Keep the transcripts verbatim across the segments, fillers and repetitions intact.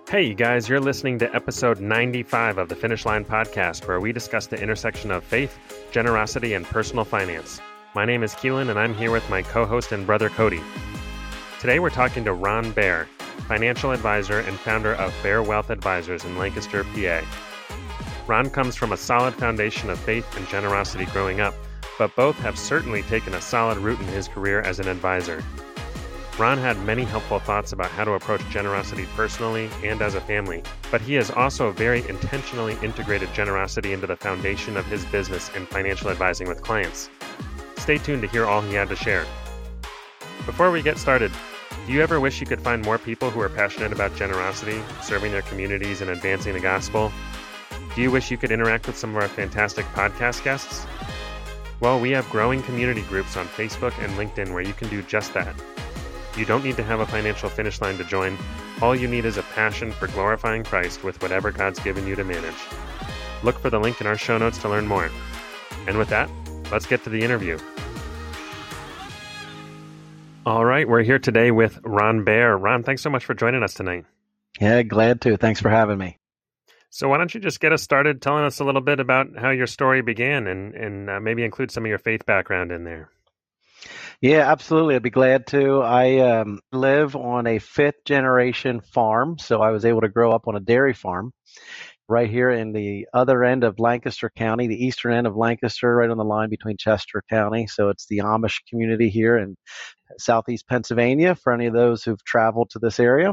Hey, you guys, you're listening to episode ninety-five of the Finish Line Podcast, where we discuss the intersection of faith, generosity, and personal finance. My name is Keelan, and I'm here with my co-host and brother, Cody. Today, we're talking to Ron Baer, financial advisor and founder of Baer Wealth Advisors in Lancaster, P A. Ron comes from a solid foundation of faith and generosity growing up, but both have certainly taken a solid root in his career as an advisor. Ron had many helpful thoughts about how to approach generosity personally and as a family, but he has also very intentionally integrated generosity into the foundation of his business and financial advising with clients. Stay tuned to hear all he had to share. Before we get started, do you ever wish you could find more people who are passionate about generosity, serving their communities, and advancing the gospel? Do you wish you could interact with some of our fantastic podcast guests? Well, we have growing community groups on Facebook and LinkedIn where you can do just that. You don't need to have a financial finish line to join. All you need is a passion for glorifying Christ with whatever God's given you to manage. Look for the link in our show notes to learn more. And with that, let's get to the interview. All right, we're here today with Ron Baer. Ron, thanks so much for joining us tonight. Yeah, glad to. Thanks for having me. So why don't you just get us started telling us a little bit about how your story began and, and uh, maybe include some of your faith background in there. Yeah, absolutely. I'd be glad to. I um, live on a fifth generation farm, so I was able to grow up on a dairy farm right here in the other end of Lancaster County, the eastern end of Lancaster, right on the line between Chester County. So it's the Amish community here in southeast Pennsylvania for any of those who've traveled to this area.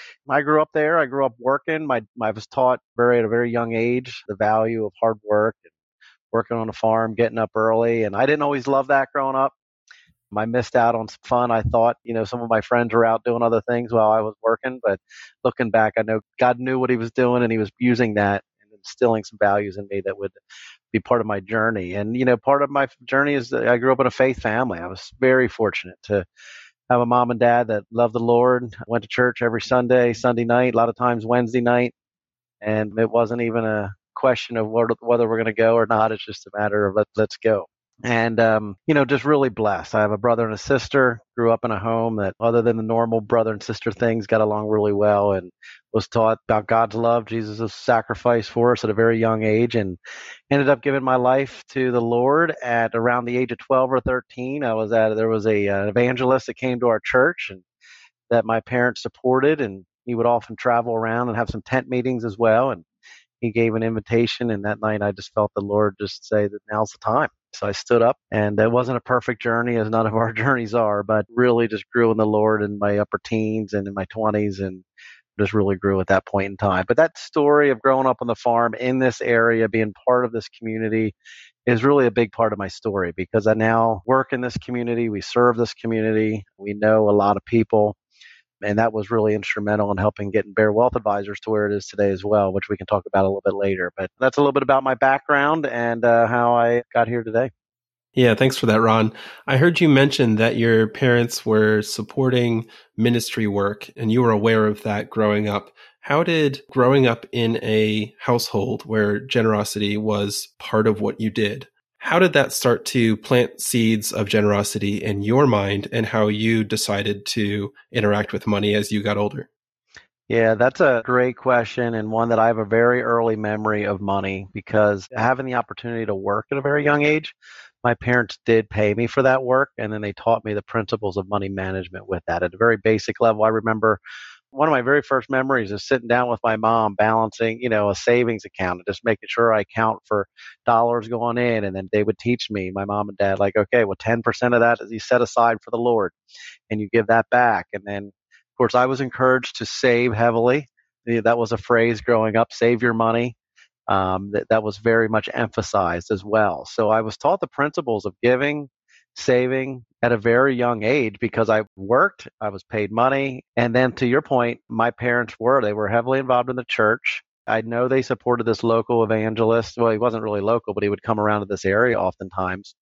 I grew up there. I grew up working. My, I was taught very at a very young age the value of hard work and working on a farm, getting up early. And I didn't always love that growing up. I missed out on some fun. I thought, you know, some of my friends were out doing other things while I was working. But looking back, I know God knew what he was doing, and he was using that and instilling some values in me that would be part of my journey. And, you know, part of my journey is that I grew up in a faith family. I was very fortunate to have a mom and dad that loved the Lord, went to church every Sunday, Sunday night, a lot of times Wednesday night. And it wasn't even a question of whether we're going to go or not. It's just a matter of let, let's go. And, um, you know, just really blessed. I have a brother and a sister, grew up in a home that other than the normal brother and sister things got along really well and was taught about God's love, Jesus' sacrifice for us at a very young age, and ended up giving my life to the Lord at around the age of twelve or thirteen. I was at, there was a, an evangelist that came to our church and that my parents supported, and he would often travel around and have some tent meetings as well. And he gave an invitation, and that night I just felt the Lord just say that now's the time. So I stood up, and it wasn't a perfect journey, as none of our journeys are, but really just grew in the Lord in my upper teens and in my twenties, and just really grew at that point in time. But that story of growing up on the farm in this area, being part of this community, is really a big part of my story, because I now work in this community. We serve this community. We know a lot of people. And that was really instrumental in helping getting Baer Wealth Advisors to where it is today as well, which we can talk about a little bit later. But that's a little bit about my background and uh, how I got here today. Yeah, thanks for that, Ron. I heard you mention that your parents were supporting ministry work and you were aware of that growing up. How did growing up in a household where generosity was part of what you did, how did that start to plant seeds of generosity in your mind and how you decided to interact with money as you got older? Yeah, that's a great question, and one that I have a very early memory of money, because having the opportunity to work at a very young age, my parents did pay me for that work, and then they taught me the principles of money management with that. At a very basic level, I remember one of my very first memories is sitting down with my mom, balancing, you know, a savings account and just making sure I count for dollars going in. And then they would teach me, my mom and dad, like, okay, well, ten percent of that is you set aside for the Lord and you give that back. And then, of course, I was encouraged to save heavily. That was a phrase growing up, save your money. Um, that, that was very much emphasized as well. So I was taught the principles of giving, saving at a very young age because I worked, I was paid money. And then to your point, my parents were, they were heavily involved in the church. I know they supported this local evangelist. Well, he wasn't really local, but he would come around to this area oftentimes.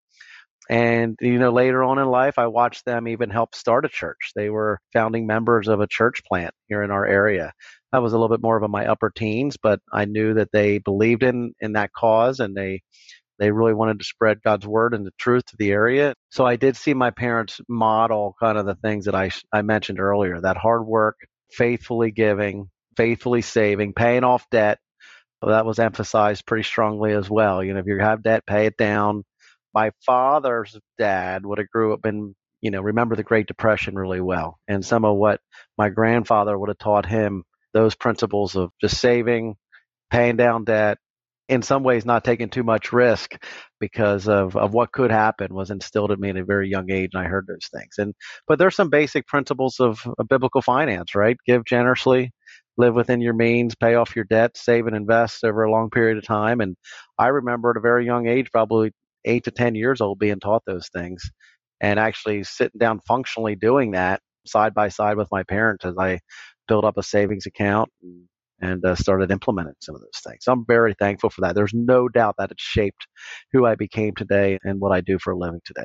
And, you know, later on in life, I watched them even help start a church. They were founding members of a church plant here in our area. That was a little bit more of my upper teens, but I knew that they believed in, in that cause, and they They really wanted to spread God's word and the truth to the area. So I did see my parents model kind of the things that I I mentioned earlier, that hard work, faithfully giving, faithfully saving, paying off debt. So that was emphasized pretty strongly as well. You know, if you have debt, pay it down. My father's dad would have grew up in, you know, remember the Great Depression really well. And some of what my grandfather would have taught him, those principles of just saving, paying down debt, in some ways not taking too much risk because of, of what could happen was instilled in me at a very young age, and I heard those things. And but there's some basic principles of, of biblical finance, right? Give generously, live within your means, pay off your debt, save and invest over a long period of time. And I remember at a very young age, probably eight to ten years old, being taught those things and actually sitting down functionally doing that side by side with my parents as I built up a savings account and, and uh, started implementing some of those things. So I'm very thankful for that. There's no doubt that it shaped who I became today and what I do for a living today.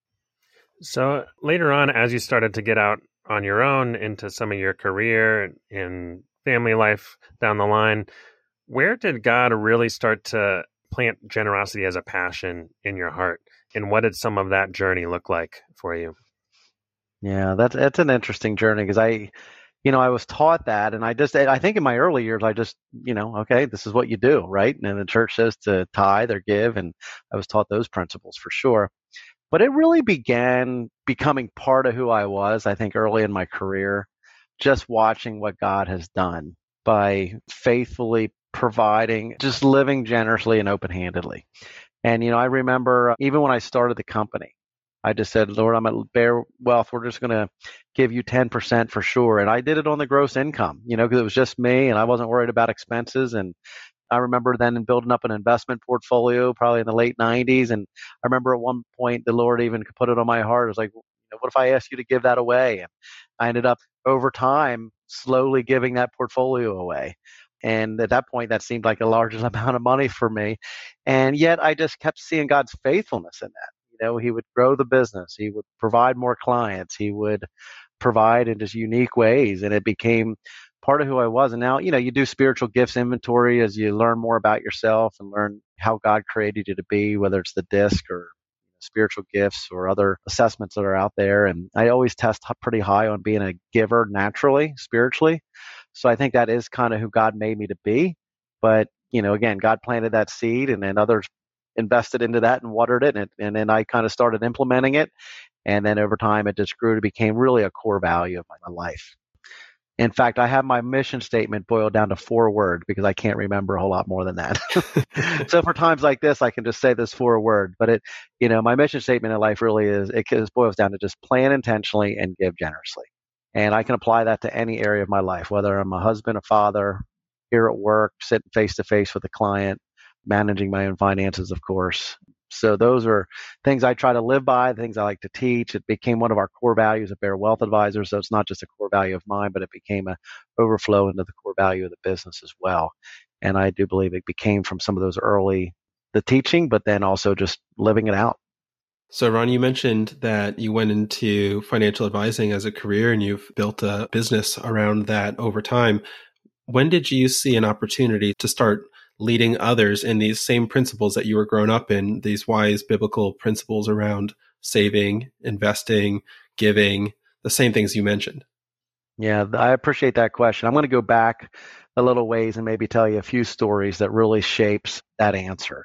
So later on, as you started to get out on your own into some of your career and family life down the line, where did God really start to plant generosity as a passion in your heart? And what did some of that journey look like for you? Yeah, that's that's an interesting journey because I, you know, I was taught that, and I just, I think in my early years, I just, you know, okay, this is what you do, right? And the church says to tithe or give, and I was taught those principles for sure. But it really began becoming part of who I was, I think, early in my career, just watching what God has done by faithfully providing, just living generously and open-handedly. And, you know, I remember even when I started the company, I just said, Lord, I'm at Bear Wealth. We're just going to give you ten percent for sure. And I did it on the gross income, you know, because it was just me and I wasn't worried about expenses. And I remember then building up an investment portfolio probably in the late nineties. And I remember at one point the Lord even put it on my heart. It was like, you know, what if I asked you to give that away? And I ended up over time slowly giving that portfolio away. And at that point, that seemed like a large amount of money for me. And yet I just kept seeing God's faithfulness in that. You know, he would grow the business. He would provide more clients. He would provide in just unique ways. And it became part of who I was. And now, you know, you do spiritual gifts inventory as you learn more about yourself and learn how God created you to be, whether it's the disc or spiritual gifts or other assessments that are out there. And I always test pretty high on being a giver naturally, spiritually. So I think that is kind of who God made me to be. But, you know, again, God planted that seed and then others invested into that and watered it. And, and then I kind of started implementing it. And then over time, it just grew to became really a core value of my life. In fact, I have my mission statement boiled down to four words because I can't remember a whole lot more than that. So for times like this, I can just say this four word. But it, you know, my mission statement in life really is, it just boils down to just plan intentionally and give generously. And I can apply that to any area of my life, whether I'm a husband, a father, here at work, sitting face to face with a client, managing my own finances, of course. So those are things I try to live by, things I like to teach. It became one of our core values at Bear Wealth Advisors. So it's not just a core value of mine, but it became a overflow into the core value of the business as well. And I do believe it became from some of those early, the teaching, but then also just living it out. So Ron, you mentioned that you went into financial advising as a career and you've built a business around that over time. When did you see an opportunity to start leading others in these same principles that you were grown up in, these wise biblical principles around saving, investing, giving, the same things you mentioned? Yeah, I appreciate that question. I'm going to go back a little ways and maybe tell you a few stories that really shapes that answer.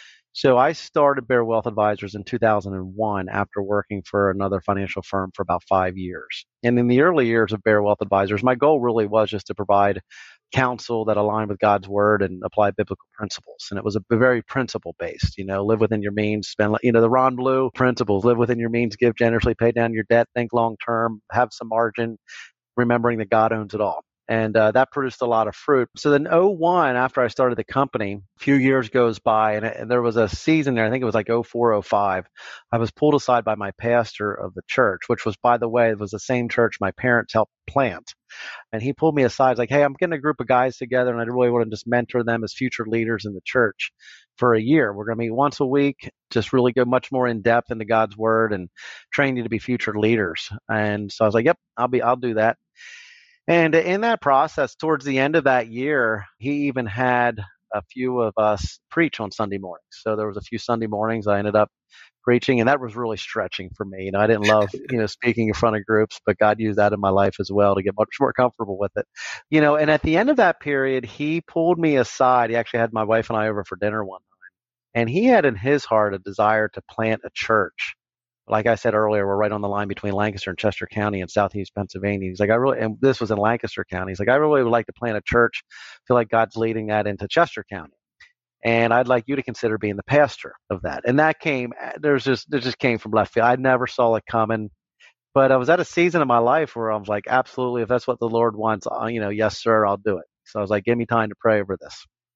So I started Bear Wealth Advisors in two thousand one after working for another financial firm for about five years. And in the early years of Bear Wealth Advisors, my goal really was just to provide counsel that aligned with God's word and apply biblical principles. And it was a very principle based, you know, live within your means, spend, you know, the Ron Blue principles, live within your means, give generously, pay down your debt, think long term, have some margin, remembering that God owns it all. And uh, that produced a lot of fruit. So then oh one, after I started the company, a few years goes by, and, and there was a season there, I think it was like oh four, oh five. I was pulled aside by my pastor of the church, which was, by the way, it was the same church my parents helped plant. And he pulled me aside, like, hey, I'm getting a group of guys together, and I really want to just mentor them as future leaders in the church for a year. We're going to meet once a week, just really go much more in depth into God's word and train you to be future leaders. And so I was like, yep, I'll be, I'll do that. And in that process, towards the end of that year, he even had a few of us preach on Sunday mornings. So there was a few Sunday mornings I ended up preaching, and that was really stretching for me. You know, I didn't love, you know, speaking in front of groups, but God used that in my life as well to get much more comfortable with it. You know, and at the end of that period, he pulled me aside. He actually had my wife and I over for dinner one time, and he had in his heart a desire to plant a church. Like I said earlier, we're right on the line between Lancaster and Chester County in southeast Pennsylvania. He's like, I really, and this was in Lancaster County. He's like, I really would like to plant a church. I feel like God's leading that into Chester County. And I'd like you to consider being the pastor of that. And that came, there's just, it just came from left field. I never saw it coming, but I was at a season of my life where I was like, absolutely, if that's what the Lord wants, uh, you know, yes, sir, I'll do it. So I was like, give me time to pray over this.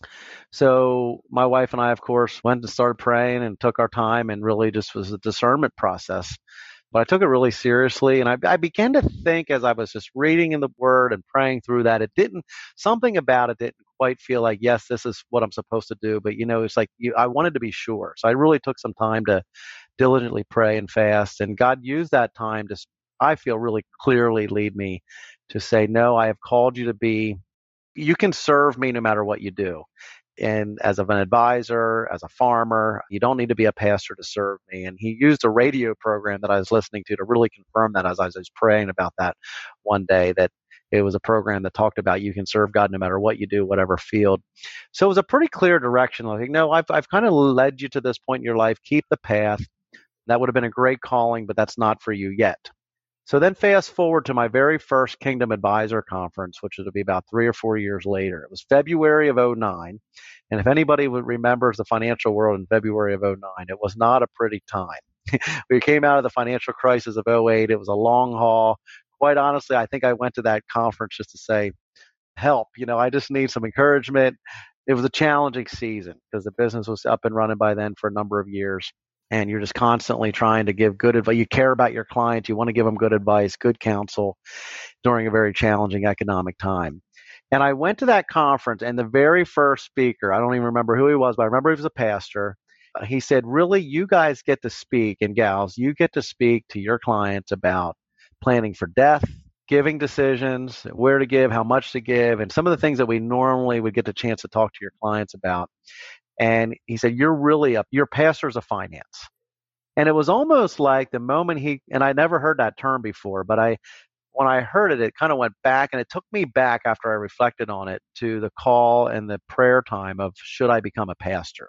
So my wife and I, of course, went and started praying and took our time, and really just was a discernment process. But I took it really seriously, and I, I began to think as I was just reading in the Word and praying through that, it didn't, something about it didn't quite feel like, yes, this is what I'm supposed to do. But, you know, it's like you, I wanted to be sure. So I really took some time to diligently pray and fast. And God used that time to, I feel, really clearly lead me to say, no, I have called you to be, you can serve me no matter what you do. And as of an advisor, as a farmer, you don't need to be a pastor to serve me. And he used a radio program that I was listening to to really confirm that as I was praying about that one day, that it was a program that talked about you can serve God no matter what you do, whatever field. So it was a pretty clear direction. Like, no, I've I've kind of led you to this point in your life. Keep the path. That would have been a great calling, but that's not for you yet. So then fast forward to my very first Kingdom Advisor Conference, which would be about three or four years later. It was February of oh nine. And if anybody would remembers the financial world in February of oh nine, it was not a pretty time. We came out of the financial crisis of oh eight. It was a long haul. Quite honestly, I think I went to that conference just to say, help, you know, I just need some encouragement. It was a challenging season because the business was up and running by then for a number of years. And you're just constantly trying to give good advice. You care about your clients. You want to give them good advice, good counsel during a very challenging economic time. And I went to that conference, and the very first speaker, I don't even remember who he was, but I remember he was a pastor. He said, really, you guys get to speak, and gals, you get to speak to your clients about planning for death, giving decisions, where to give, how much to give, and some of the things that we normally would get the chance to talk to your clients about. And he said, you're really up, your pastor's of finance. And it was almost like the moment he, and I never heard that term before, but I, when I heard it, it kind of went back, and it took me back after I reflected on it to the call and the prayer time of, should I become a pastor?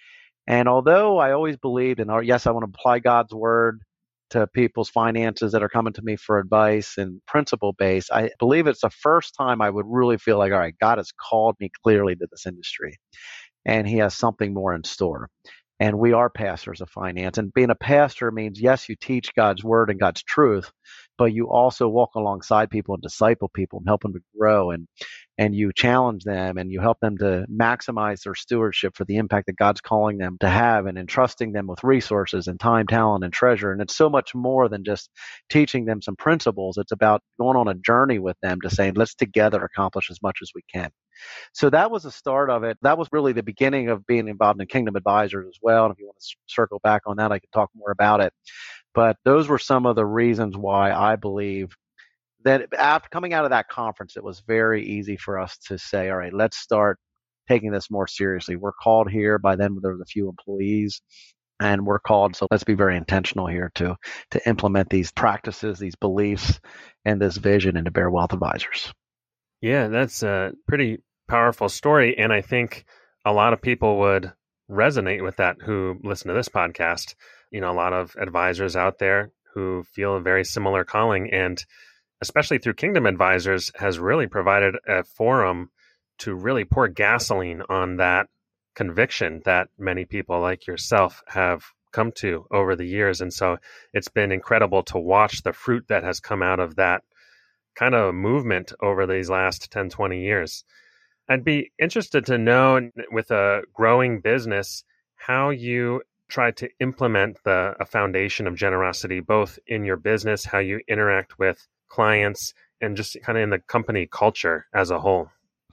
And although I always believed in, oh, yes, I want to apply God's word to people's finances that are coming to me for advice and principle based, I believe it's the first time I would really feel like, all right, God has called me clearly to this industry, and he has something more in store. And we are pastors of finance. And being a pastor means, yes, you teach God's word and God's truth, but you also walk alongside people and disciple people and help them to grow. And, and you challenge them, and you help them to maximize their stewardship for the impact that God's calling them to have, and entrusting them with resources and time, talent, and treasure. And it's so much more than just teaching them some principles. It's about going on a journey with them to say, let's together accomplish as much as we can. So that was the start of it. That was really the beginning of being involved in Kingdom Advisors as well. And if you want to circle back on that, I could talk more about it. But those were some of the reasons why I believe that after coming out of that conference, it was very easy for us to say, all right, let's start taking this more seriously. We're called here. By then, there was a few employees, and we're called. So let's be very intentional here to, to implement these practices, these beliefs, and this vision into Bear Wealth Advisors. Yeah, that's a pretty powerful story. And I think a lot of people would resonate with that who listen to this podcast. You know, a lot of advisors out there who feel a very similar calling, and especially through Kingdom Advisors has really provided a forum to really pour gasoline on that conviction that many people like yourself have come to over the years. And so it's been incredible to watch the fruit that has come out of that kind of movement over these last ten, twenty years. I'd be interested to know, with a growing business, how you try to implement the a foundation of generosity, both in your business, how you interact with clients, and just kind of in the company culture as a whole.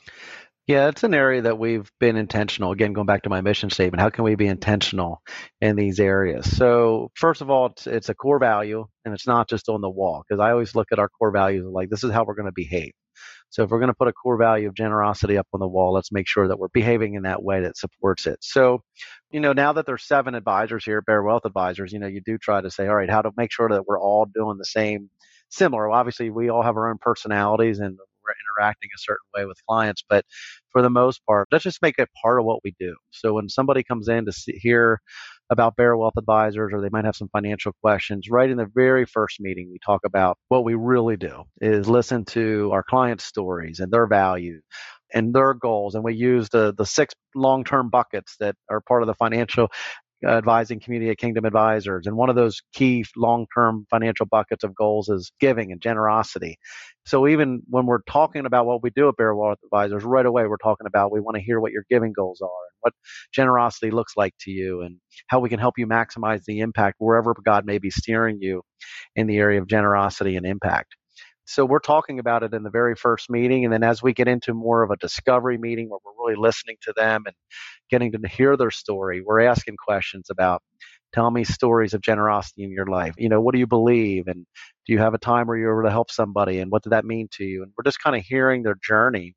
Yeah, it's an area that we've been intentional. Again, going back to my mission statement, how can we be intentional in these areas? So first of all, it's, it's a core value, and it's not just on the wall, because I always look at our core values like, this is how we're going to behave. So if we're going to put a core value of generosity up on the wall, let's make sure that we're behaving in that way that supports it. So, you know, now that there's seven advisors here at Bear Wealth Advisors, you know, you do try to say, all right, how to make sure that we're all doing the same, similar. Well, obviously, we all have our own personalities and we're interacting a certain way with clients, but for the most part, let's just make it part of what we do. So when somebody comes in to see, hear about Bear Wealth Advisors, or they might have some financial questions, right in the very first meeting, we talk about what we really do is listen to our clients' stories and their value and their goals. And we use the, the six long-term buckets that are part of the financial advising community at Kingdom Advisors. And one of those key long-term financial buckets of goals is giving and generosity. So even when we're talking about what we do at Bear Wealth Advisors, right away we're talking about we want to hear what your giving goals are and what generosity looks like to you and how we can help you maximize the impact wherever God may be steering you in the area of generosity and impact. So we're talking about it in the very first meeting. And then as we get into more of a discovery meeting where we're really listening to them and getting to hear their story, we're asking questions about, tell me stories of generosity in your life. You know, what do you believe? And do you have a time where you were able to help somebody? And what did that mean to you? And we're just kind of hearing their journey.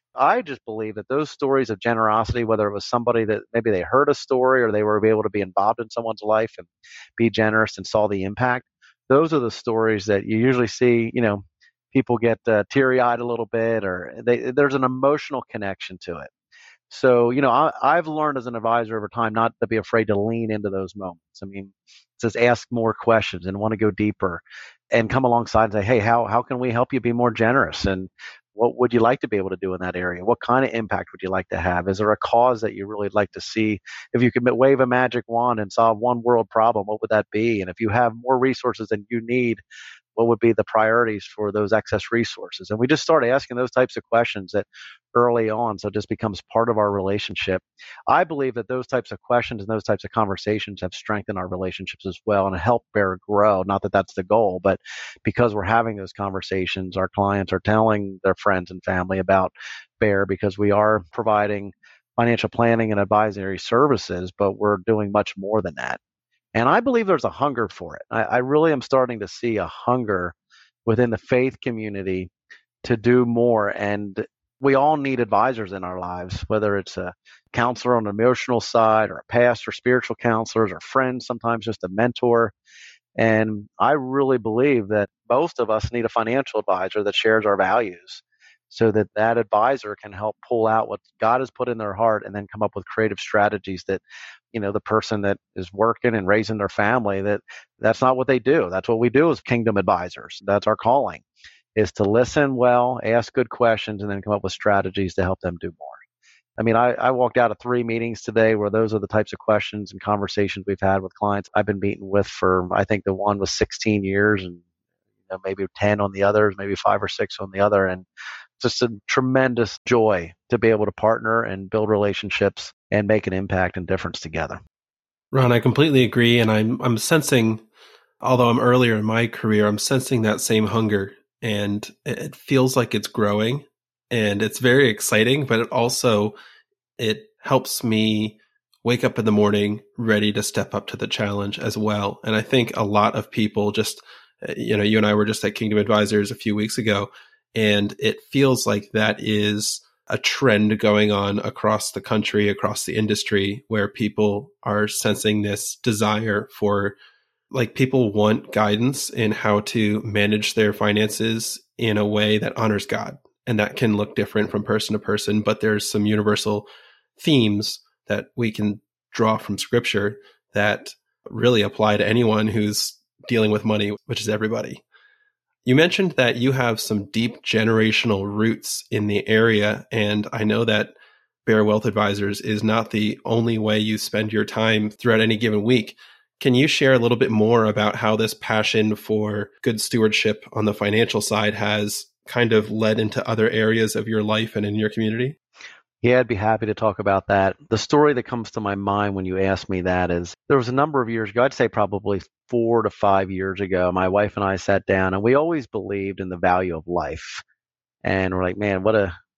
I just believe that those stories of generosity, whether it was somebody that maybe they heard a story or they were able to be involved in someone's life and be generous and saw the impact, those are the stories that you usually see, you know, people get uh, teary-eyed a little bit, or they, there's an emotional connection to it. So, you know, I, I've learned as an advisor over time not to be afraid to lean into those moments. I mean, just ask more questions and want to go deeper and come alongside and say, hey, how how can we help you be more generous? And what would you like to be able to do in that area? What kind of impact would you like to have? Is there a cause that you really like to see? If you could wave a magic wand and solve one world problem, what would that be? And if you have more resources than you need, what would be the priorities for those excess resources? And we just start asking those types of questions that early on, so it just becomes part of our relationship. I believe that those types of questions and those types of conversations have strengthened our relationships as well and helped Bear grow. Not that that's the goal, but because we're having those conversations, our clients are telling their friends and family about Bear because we are providing financial planning and advisory services, but we're doing much more than that. And I believe there's a hunger for it. I, I really am starting to see a hunger within the faith community to do more. And we all need advisors in our lives, whether it's a counselor on the emotional side or a pastor, spiritual counselors, or friends, sometimes just a mentor. And I really believe that most of us need a financial advisor that shares our values so that that advisor can help pull out what God has put in their heart and then come up with creative strategies that, you know, the person that is working and raising their family, that that's not what they do. That's what we do as Kingdom Advisors. That's our calling, is to listen well, ask good questions, and then come up with strategies to help them do more. I mean, I, I walked out of three meetings today where those are the types of questions and conversations we've had with clients I've been meeting with for, I think the one was sixteen years and you know, maybe ten on the others, maybe five or six on the other. And just a tremendous joy to be able to partner and build relationships and make an impact and difference together. Ron, I completely agree. And I'm I'm sensing, although I'm earlier in my career, I'm sensing that same hunger. And it feels like it's growing. And it's very exciting, but it also, it helps me wake up in the morning ready to step up to the challenge as well. And I think a lot of people just, you know, you and I were just at Kingdom Advisors a few weeks ago, and it feels like that is a trend going on across the country, across the industry, where people are sensing this desire for, like, people want guidance in how to manage their finances in a way that honors God. And that can look different from person to person, but there's some universal themes that we can draw from scripture that really apply to anyone who's dealing with money, which is everybody. You mentioned that you have some deep generational roots in the area, and I know that Bear Wealth Advisors is not the only way you spend your time throughout any given week. Can you share a little bit more about how this passion for good stewardship on the financial side has kind of led into other areas of your life and in your community? Yeah, I'd be happy to talk about that. The story that comes to my mind when you ask me that is there was a number of years ago, I'd say probably four to five years ago, my wife and I sat down and we always believed in the value of life. And we're like, man, what a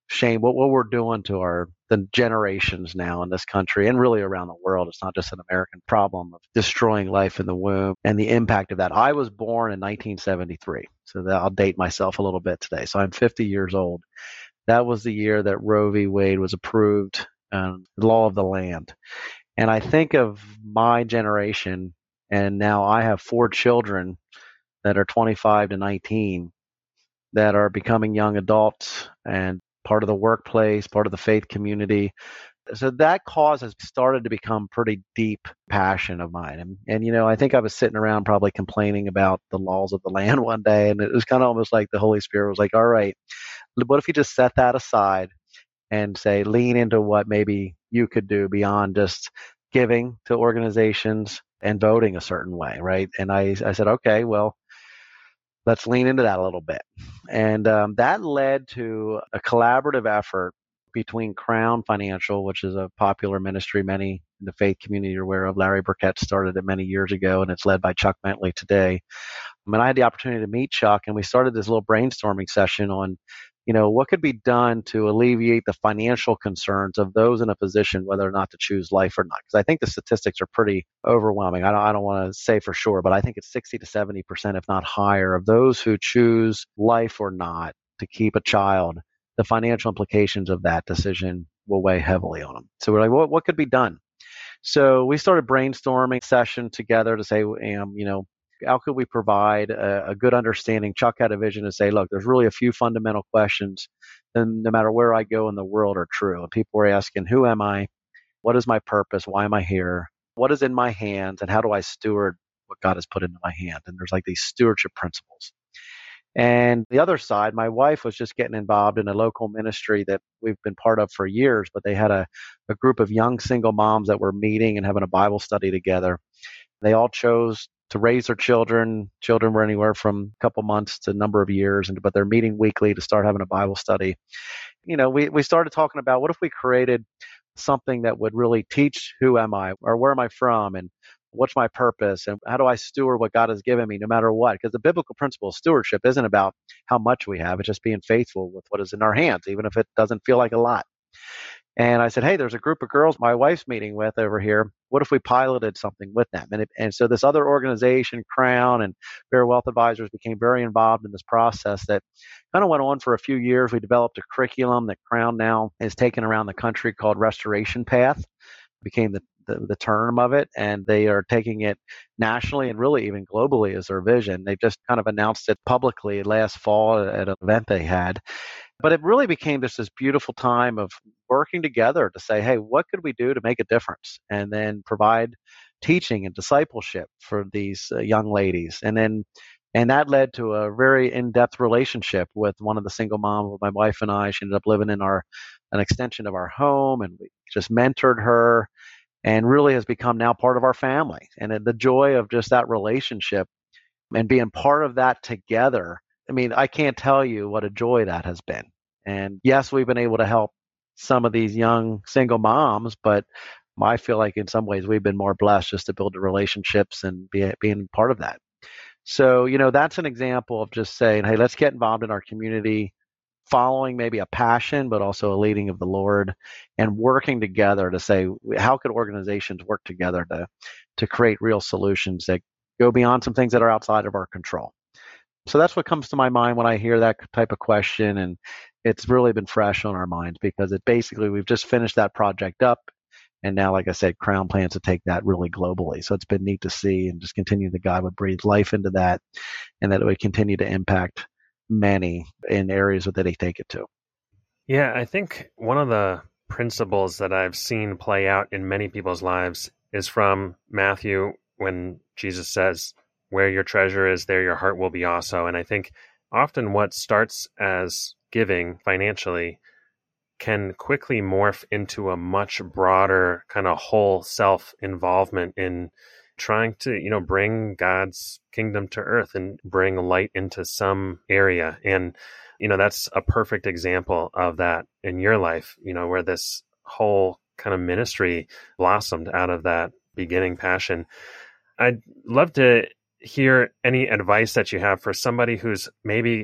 shame what, what we're doing to our the generations now in this country and really around the world. It's not just an American problem of destroying life in the womb and the impact of that. I was born in nineteen seventy-three, so that I'll date myself a little bit today. So I'm fifty years old. That was the year that Roe v. Wade was approved, um, the law of the land. And I think of my generation, and now I have four children that are twenty-five to nineteen that are becoming young adults and part of the workplace, part of the faith community. So that cause has started to become pretty deep passion of mine. And, and, you know, I think I was sitting around probably complaining about the laws of the land one day, and it was kind of almost like the Holy Spirit was like, all right, what if you just set that aside and say, lean into what maybe you could do beyond just giving to organizations and voting a certain way, right? And I, I said, okay, well, let's lean into that a little bit. And um, that led to a collaborative effort between Crown Financial, which is a popular ministry many in the faith community are aware of. Larry Burkett started it many years ago, and it's led by Chuck Bentley today. I mean, I had the opportunity to meet Chuck, and we started this little brainstorming session on, you know, what could be done to alleviate the financial concerns of those in a position whether or not to choose life or not. Because I think the statistics are pretty overwhelming. I don't, I don't want to say for sure, but I think it's sixty to seventy percent, if not higher, of those who choose life or not to keep a child. The financial implications of that decision will weigh heavily on them. So we're like, what, what could be done? So we started brainstorming session together to say, um, you know, how could we provide a, a good understanding? Chuck had a vision to say, look, there's really a few fundamental questions, and no matter where I go in the world are true. And people were asking, who am I? What is my purpose? Why am I here? What is in my hands? And how do I steward what God has put into my hand? And there's like these stewardship principles. And the other side, my wife was just getting involved in a local ministry that we've been part of for years, but they had a, a group of young single moms that were meeting and having a Bible study together. They all chose to raise their children. Children were anywhere from a couple months to a number of years, and but they're meeting weekly to start having a Bible study. You know, we, we started talking about what if we created something that would really teach who am I, or where am I from, and what's my purpose, and how do I steward what God has given me no matter what? Because the biblical principle of stewardship isn't about how much we have. It's just being faithful with what is in our hands, even if it doesn't feel like a lot. And I said, hey, there's a group of girls my wife's meeting with over here. What if we piloted something with them? And, it, and so this other organization, Crown and Bear Wealth Advisors, became very involved in this process that kind of went on for a few years. We developed a curriculum that Crown now is taking around the country called Restoration Path. Became the, the, the term of it, and they are taking it nationally and really even globally as their vision. They've just kind of announced it publicly last fall at an event they had. But it really became just this beautiful time of working together to say, hey, what could we do to make a difference? And then provide teaching and discipleship for these uh, young ladies. And then and that led to a very in-depth relationship with one of the single moms, with my wife and I. She ended up living in our an extension of our home, and we just mentored her and really has become now part of our family. And the joy of just that relationship and being part of that together, I mean, I can't tell you what a joy that has been. And yes, we've been able to help some of these young single moms, but I feel like in some ways we've been more blessed just to build the relationships and be, being part of that. So, you know, that's an example of just saying, hey, let's get involved in our community, following maybe a passion, but also a leading of the Lord, and working together to say, how could organizations work together to, to create real solutions that go beyond some things that are outside of our control? So that's what comes to my mind when I hear that type of question. And it's really been fresh on our minds because it basically, we've just finished that project up. And now, like I said, Crown plans to take that really globally. So it's been neat to see and just continue that God would breathe life into that and that it would continue to impact many in areas that they take it to. Yeah, I think one of the principles that I've seen play out in many people's lives is from Matthew, when Jesus says, where your treasure is, there your heart will be also. And I think often what starts as giving financially can quickly morph into a much broader kind of whole self involvement in trying to, you know, bring God's kingdom to earth and bring light into some area. And, you know, that's a perfect example of that in your life, you know, where this whole kind of ministry blossomed out of that beginning passion. I'd love to hear any advice that you have for somebody who's maybe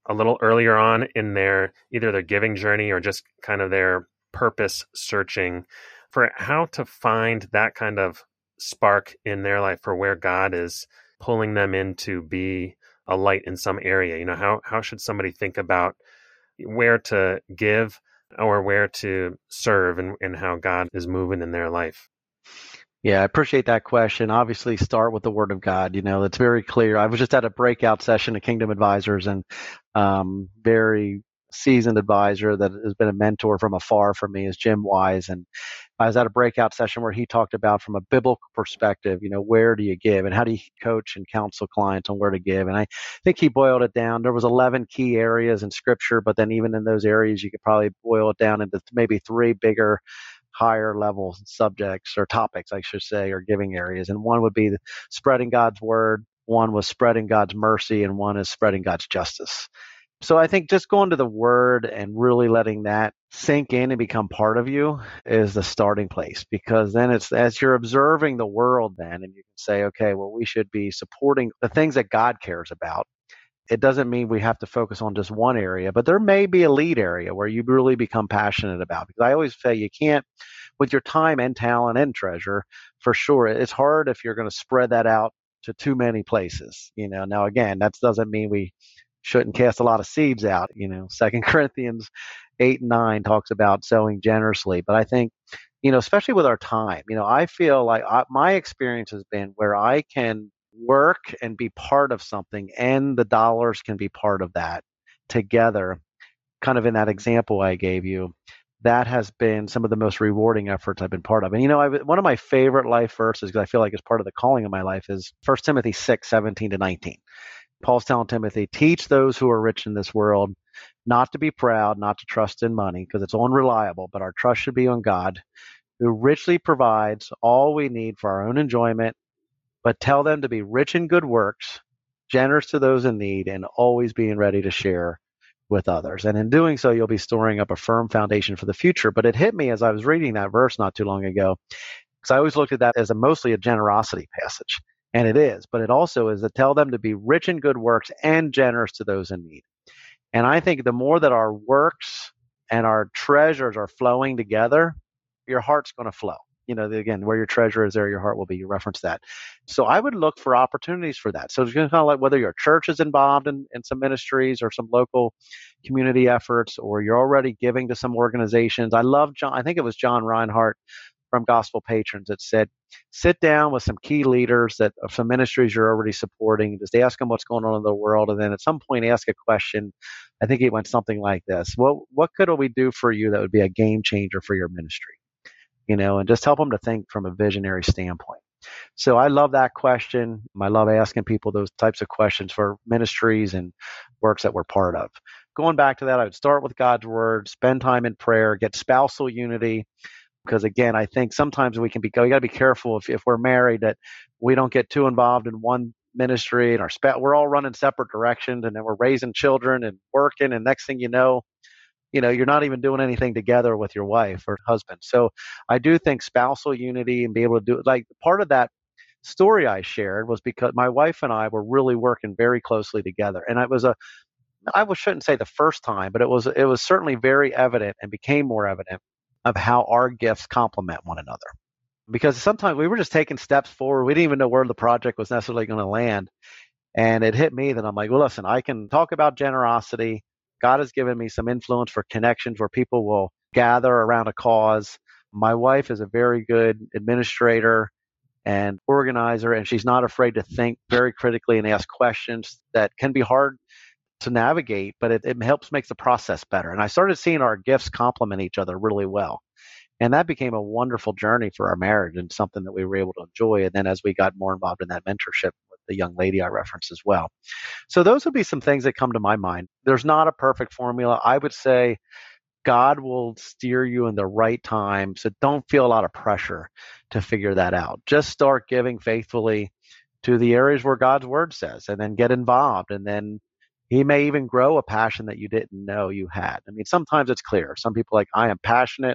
a little earlier on in their either their giving journey or just kind of their purpose searching, for how to find that kind of spark in their life for where God is pulling them in to be a light in some area. You know, how how should somebody think about where to give or where to serve, and, and how God is moving in their life? Yeah, I appreciate that question. Obviously, start with the Word of God. You know, it's very clear. I was just at a breakout session at Kingdom Advisors, and um, very seasoned advisor that has been a mentor from afar for me is Jim Wise. And I was at a breakout session where he talked about, from a biblical perspective, you know, where do you give and how do you coach and counsel clients on where to give? And I think he boiled it down. There was eleven key areas in Scripture, but then even in those areas, you could probably boil it down into maybe three bigger, higher level subjects or topics, I should say, or giving areas. And one would be the spreading God's word, one was spreading God's mercy, and one is spreading God's justice. So I think just going to the word and really letting that sink in and become part of you is the starting place, because then it's as you're observing the world then, and you can say, okay, well, we should be supporting the things that God cares about. It doesn't mean we have to focus on just one area, but there may be a lead area where you really become passionate about. Because I always say you can't, with your time and talent and treasure, for sure, it's hard if you're going to spread that out to too many places. You know, now again, that doesn't mean we shouldn't cast a lot of seeds out. You know, Second Corinthians eight and nine talks about sowing generously. But I think, you know, especially with our time, you know, I feel like I, my experience has been where I can work and be part of something, and the dollars can be part of that together, kind of in that example I gave you. That has been some of the most rewarding efforts I've been part of. And, you know, I've, one of my favorite life verses, because I feel like it's part of the calling of my life, is First Timothy six, seventeen to nineteen. Paul's telling Timothy, teach those who are rich in this world not to be proud, not to trust in money, because it's unreliable, but our trust should be on God, who richly provides all we need for our own enjoyment, but tell them to be rich in good works, generous to those in need, and always being ready to share with others. And in doing so, you'll be storing up a firm foundation for the future. But it hit me as I was reading that verse not too long ago, because I always looked at that as a mostly a generosity passage. And it is, but it also is to tell them to be rich in good works and generous to those in need. And I think the more that our works and our treasures are flowing together, your heart's going to flow. You know, again, where your treasure is, there your heart will be. You reference that. So I would look for opportunities for that. So it's kind of like whether your church is involved in, in some ministries or some local community efforts, or you're already giving to some organizations. I love John. I think it was John Reinhardt from Gospel Patrons that said, sit down with some key leaders that of some ministries you're already supporting. Just ask them what's going on in the world, and then at some point ask a question. I think it went something like this: What what could we do for you that would be a game changer for your ministry? You know, and just help them to think from a visionary standpoint. So I love that question. I love asking people those types of questions for ministries and works that we're part of. Going back to that, I would start with God's word, spend time in prayer, get spousal unity. Because again, I think sometimes we can be, we got to be careful if, if we're married that we don't get too involved in one ministry and our sp- we're all running separate directions, and then we're raising children and working, and next thing you know, you know, you're not even doing anything together with your wife or husband. So I do think spousal unity and be able to do it. Like part of that story I shared was because my wife and I were really working very closely together, and it was a, I shouldn't say the first time, but it was it was certainly very evident and became more evident of how our gifts complement one another. Because sometimes we were just taking steps forward. We didn't even know where the project was necessarily going to land. And it hit me that I'm like, well, listen, I can talk about generosity. God has given me some influence for connections where people will gather around a cause. My wife is a very good administrator and organizer, and she's not afraid to think very critically and ask questions that can be hard to navigate, but it, it helps make the process better. And I started seeing our gifts complement each other really well. And that became a wonderful journey for our marriage and something that we were able to enjoy. And then as we got more involved in that mentorship with the young lady I referenced as well. So those would be some things that come to my mind. There's not a perfect formula. I would say God will steer you in the right time. So don't feel a lot of pressure to figure that out. Just start giving faithfully to the areas where God's word says, and then get involved. And then He may even grow a passion that you didn't know you had. I mean, sometimes it's clear. Some people are like, I am passionate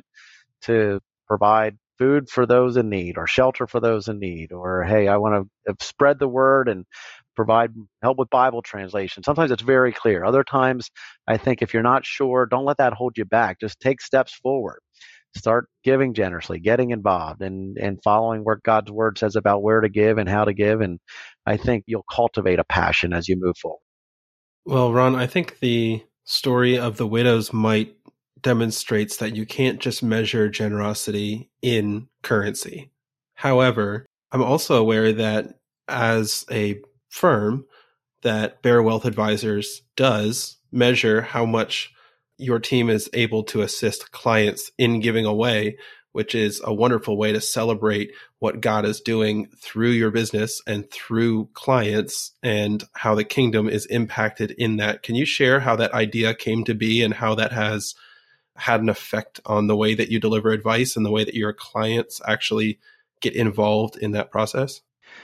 to provide food for those in need, or shelter for those in need, or, hey, I want to spread the word and provide help with Bible translation. Sometimes it's very clear. Other times, I think if you're not sure, don't let that hold you back. Just take steps forward. Start giving generously, getting involved, and, and following what God's word says about where to give and how to give. And I think you'll cultivate a passion as you move forward. Well, Ron, I think the story of the widow's mite demonstrates that you can't just measure generosity in currency. However, I'm also aware that as a firm, that Bear Wealth Advisors does measure how much your team is able to assist clients in giving away, which is a wonderful way to celebrate what God is doing through your business and through clients and how the kingdom is impacted in that. Can you share how that idea came to be and how that has had an effect on the way that you deliver advice and the way that your clients actually get involved in that process?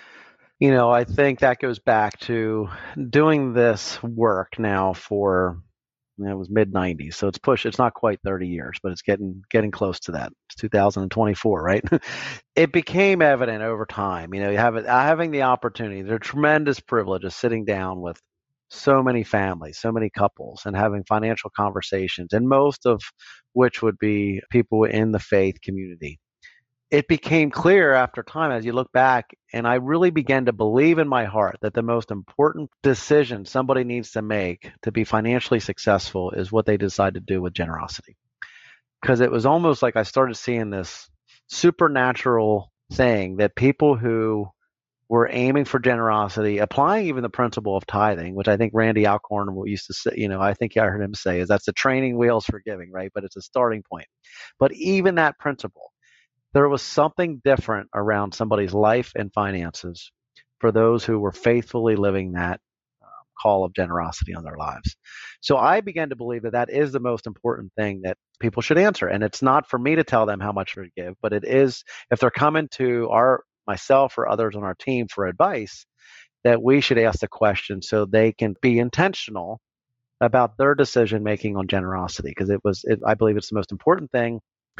You know, I think that goes back to doing this work now for, you know, it was mid nineties. So it's push, it's not quite thirty years, but it's getting getting close to that. It's two thousand twenty-four, right? It became evident over time. You know, you have it, having the opportunity, the tremendous privilege of sitting down with so many families, so many couples, and having financial conversations, and most of which would be people in the faith community. It became clear after time as you look back, and I really began to believe in my heart that the most important decision somebody needs to make to be financially successful is what they decide to do with generosity. Because it was almost like I started seeing this supernatural thing that people who were aiming for generosity, applying even the principle of tithing, which I think Randy Alcorn used to say, you know, I think I heard him say, is that's the training wheels for giving, right? But it's a starting point. But even that principle, there was something different around somebody's life and finances for those who were faithfully living that uh, call of generosity on their lives. So I began to believe that that is the most important thing that people should answer. And it's not for me to tell them how much to give, but it is if they're coming to our myself or others on our team for advice, that we should ask the question so they can be intentional about their decision making on generosity. Because it was, it, I believe it's the most important thing.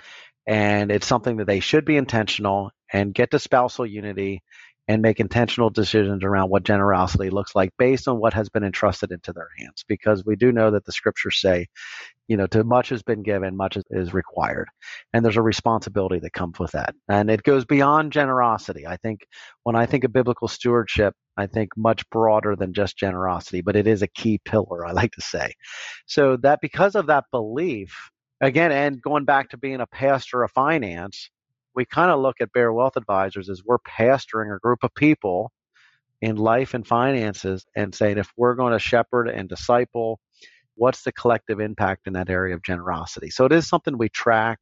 And it's something that they should be intentional and get to spousal unity and make intentional decisions around what generosity looks like based on what has been entrusted into their hands. Because we do know that the scriptures say, you know, to much has been given, much is required. And there's a responsibility that comes with that. And it goes beyond generosity. I think when I think of biblical stewardship, I think much broader than just generosity, but it is a key pillar, I like to say. So that because of that belief, again, and going back to being a pastor of finance, we kind of look at Bear Wealth Advisors as we're pastoring a group of people in life and finances and saying, if we're going to shepherd and disciple, what's the collective impact in that area of generosity? So it is something we track.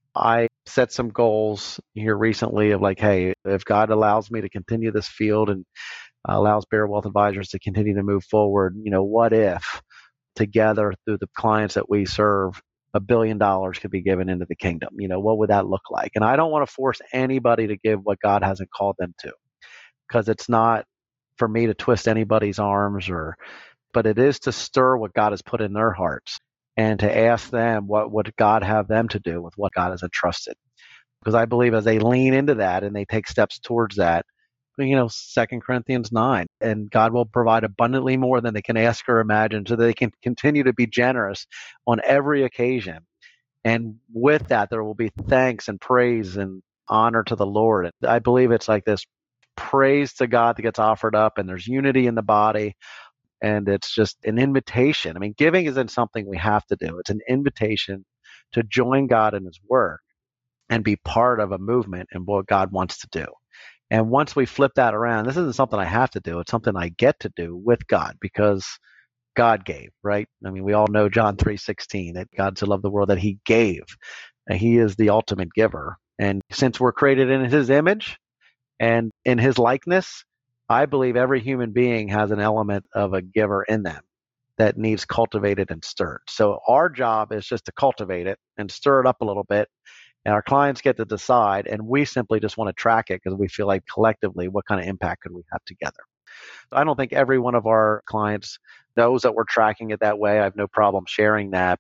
I set some goals here recently of like, hey, if God allows me to continue this field and allows Bear Wealth Advisors to continue to move forward, you know, what if together through the clients that we serve, a billion dollars could be given into the kingdom? You know, what would that look like? And I don't want to force anybody to give what God hasn't called them to, because it's not for me to twist anybody's arms, or, but it is to stir what God has put in their hearts and to ask them what would God have them to do with what God has entrusted. Because I believe as they lean into that and they take steps towards that, you know, Second Corinthians nine, and God will provide abundantly more than they can ask or imagine so that they can continue to be generous on every occasion. And with that, there will be thanks and praise and honor to the Lord. I believe it's like this praise to God that gets offered up, and there's unity in the body. And it's just an invitation. I mean, giving isn't something we have to do. It's an invitation to join God in his work and be part of a movement and what God wants to do. And once we flip that around, this isn't something I have to do. It's something I get to do with God because God gave, right? I mean, we all know John three sixteen, that God so loved the world that he gave. And he is the ultimate giver. And since we're created in his image and in his likeness, I believe every human being has an element of a giver in them that needs cultivated and stirred. So our job is just to cultivate it and stir it up a little bit. And our clients get to decide, and we simply just want to track it because we feel like collectively, what kind of impact could we have together? I don't think every one of our clients knows that we're tracking it that way. I have no problem sharing that.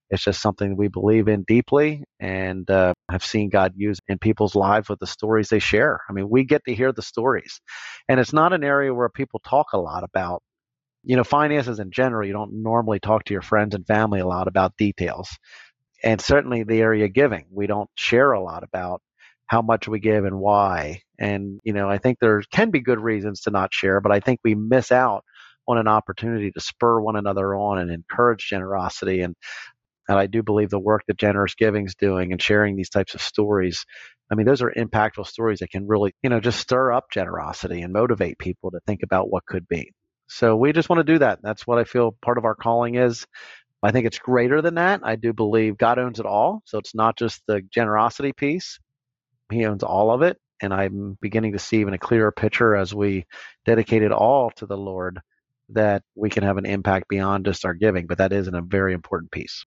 It's just something we believe in deeply and uh, have seen God use in people's lives with the stories they share. I mean, we get to hear the stories. And it's not an area where people talk a lot about. You know, finances in general, you don't normally talk to your friends and family a lot about details. And certainly the area of giving, we don't share a lot about how much we give and why. And, you know, I think there can be good reasons to not share, but I think we miss out on an opportunity to spur one another on and encourage generosity. And, and I do believe the work that Generous Giving is doing and sharing these types of stories, I mean, those are impactful stories that can really, you know, just stir up generosity and motivate people to think about what could be. So we just want to do that. That's what I feel part of our calling is. I think it's greater than that. I do believe God owns it all. So it's not just the generosity piece. He owns all of it. And I'm beginning to see even a clearer picture as we dedicate it all to the Lord that we can have an impact beyond just our giving. But that is a very important piece.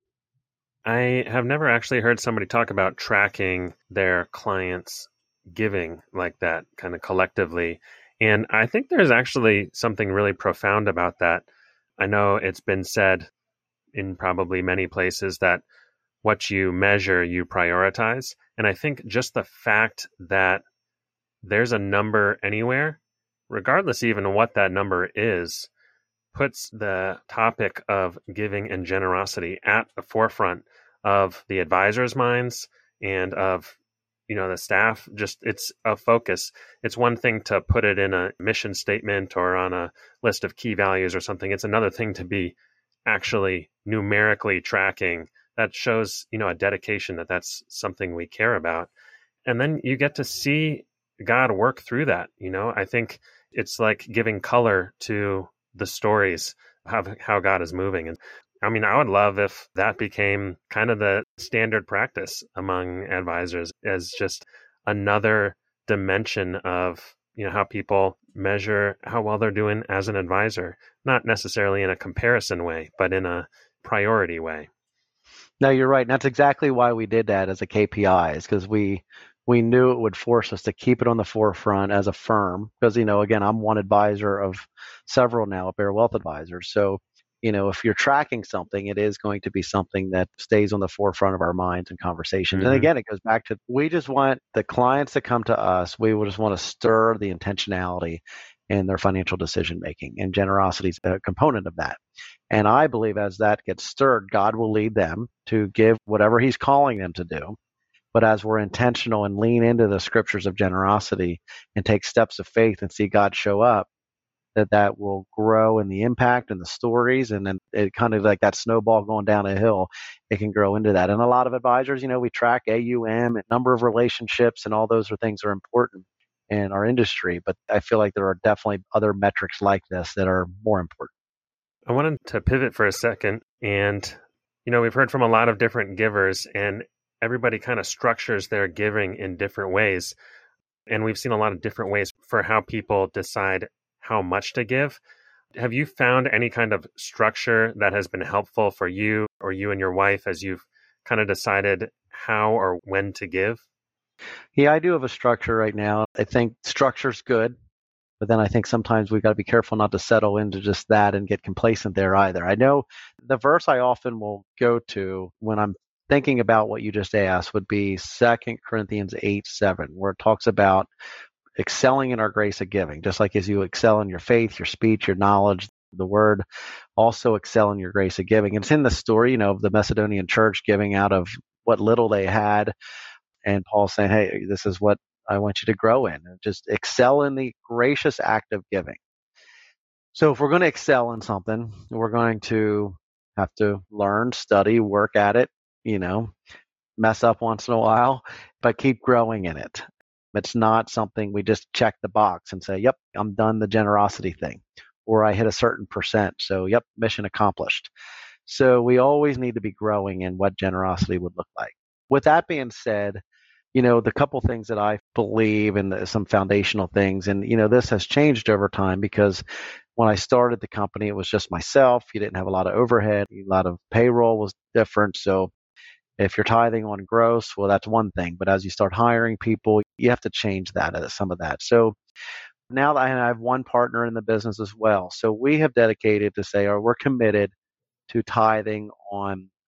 I have never actually heard somebody talk about tracking their clients' giving like that, kind of collectively. And I think there's actually something really profound about that. I know it's been said in probably many places that what you measure, you prioritize. And I think just the fact that there's a number anywhere, regardless even of what that number is, puts the topic of giving and generosity at the forefront of the advisors' minds and of, you know, the staff. Just it's a focus. It's one thing to put it in a mission statement or on a list of key values or something. It's another thing to be actually numerically tracking. That shows, you know, a dedication that that's something we care about. And then you get to see God work through that. You know, I think it's like giving color to the stories of how God is moving. And I mean, I would love if that became kind of the standard practice among advisors as just another dimension of, you know, how people measure how well they're doing as an advisor, not necessarily in a comparison way, but in a priority way. No, you're right. And that's exactly why we did that as a K P I, is because we we knew it would force us to keep it on the forefront as a firm. Because, you know, again, I'm one advisor of several now at Bear Wealth Advisors. So, you know, if you're tracking something, it is going to be something that stays on the forefront of our minds and conversations. Mm-hmm. And again, it goes back to, we just want the clients to come to us. We just want to stir the intentionality in their financial decision making, and generosity is a component of that. And I believe as that gets stirred, God will lead them to give whatever He's calling them to do. But as we're intentional and lean into the scriptures of generosity and take steps of faith and see God show up, that that will grow in the impact and the stories. And then it kind of like that snowball going down a hill, it can grow into that. And a lot of advisors, you know, we track A U M and number of relationships, and all those are things that are important in our industry. But I feel like there are definitely other metrics like this that are more important. I wanted to pivot for a second. And, you know, we've heard from a lot of different givers, and everybody kind of structures their giving in different ways. And we've seen a lot of different ways for how people decide how much to give. Have you found any kind of structure that has been helpful for you or you and your wife as you've kind of decided how or when to give? Yeah, I do have a structure right now. I think structure's good, but then I think sometimes we've got to be careful not to settle into just that and get complacent there either. I know the verse I often will go to when I'm thinking about what you just asked would be Second Corinthians eight seven, where it talks about excelling in our grace of giving, just like as you excel in your faith, your speech, your knowledge, the word, also excel in your grace of giving. And it's in the story, you know, of the Macedonian church giving out of what little they had. And Paul saying, hey, this is what I want you to grow in. And just excel in the gracious act of giving. So if we're going to excel in something, we're going to have to learn, study, work at it, you know, mess up once in a while, but keep growing in it. It's not something we just check the box and say, yep, I'm done the generosity thing, or I hit a certain percent. So, yep, mission accomplished. So we always need to be growing in what generosity would look like. With that being said, you know, the couple things that I believe in, the, some foundational things, and, you know, this has changed over time because when I started the company, it was just myself. You didn't have a lot of overhead. A lot of payroll was different. So if you're tithing on gross, well, that's one thing. But as you start hiring people, you have to change that, uh, some of that. So now that I have one partner in the business as well. So we have dedicated to say, or we're committed to tithing on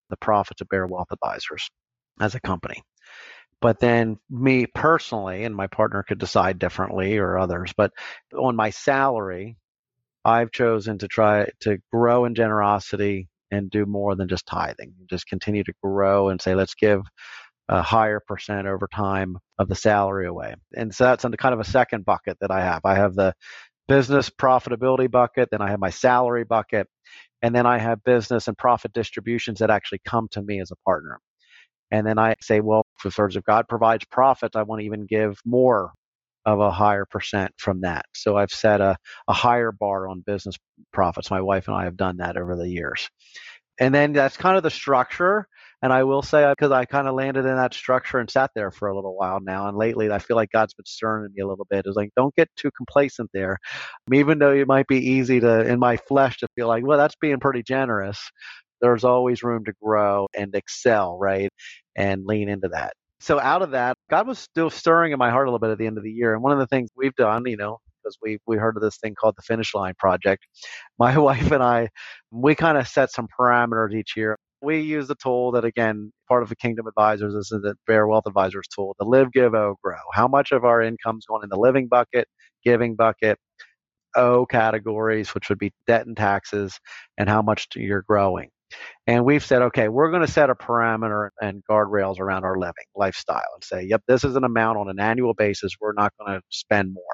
the profits of Bear Wealth Advisors as a company. But then me personally, and my partner could decide differently or others, but on my salary, I've chosen to try to grow in generosity and do more than just tithing. Just continue to grow and say, let's give a higher percent over time of the salary away. And so that's kind of a second bucket that I have. I have the business profitability bucket, then I have my salary bucket, and then I have business and profit distributions that actually come to me as a partner. And then I say, well, if God provides profit, I want to even give more of a higher percent from that. So I've set a, a higher bar on business profits. My wife and I have done that over the years. And then that's kind of the structure. And I will say, because I kind of landed in that structure and sat there for a little while now. And lately, I feel like God's been stirring me a little bit. It's like, don't get too complacent there. Even though it might be easy to, in my flesh, to feel like, well, that's being pretty generous. There's always room to grow and excel, right? And lean into that. So out of that, God was still stirring in my heart a little bit at the end of the year. And one of the things we've done, you know, because we we heard of this thing called the Finish Line Project, my wife and I, we kind of set some parameters each year. We use the tool that, again, part of the Kingdom Advisors, this is the Bear Wealth Advisors tool, the Live, Give, O, Grow. How much of our income's going in the living bucket, giving bucket, O categories, which would be debt and taxes, and how much you're growing. And we've said, okay, we're going to set a parameter and guardrails around our living lifestyle and say, yep, this is an amount on an annual basis. We're not going to spend more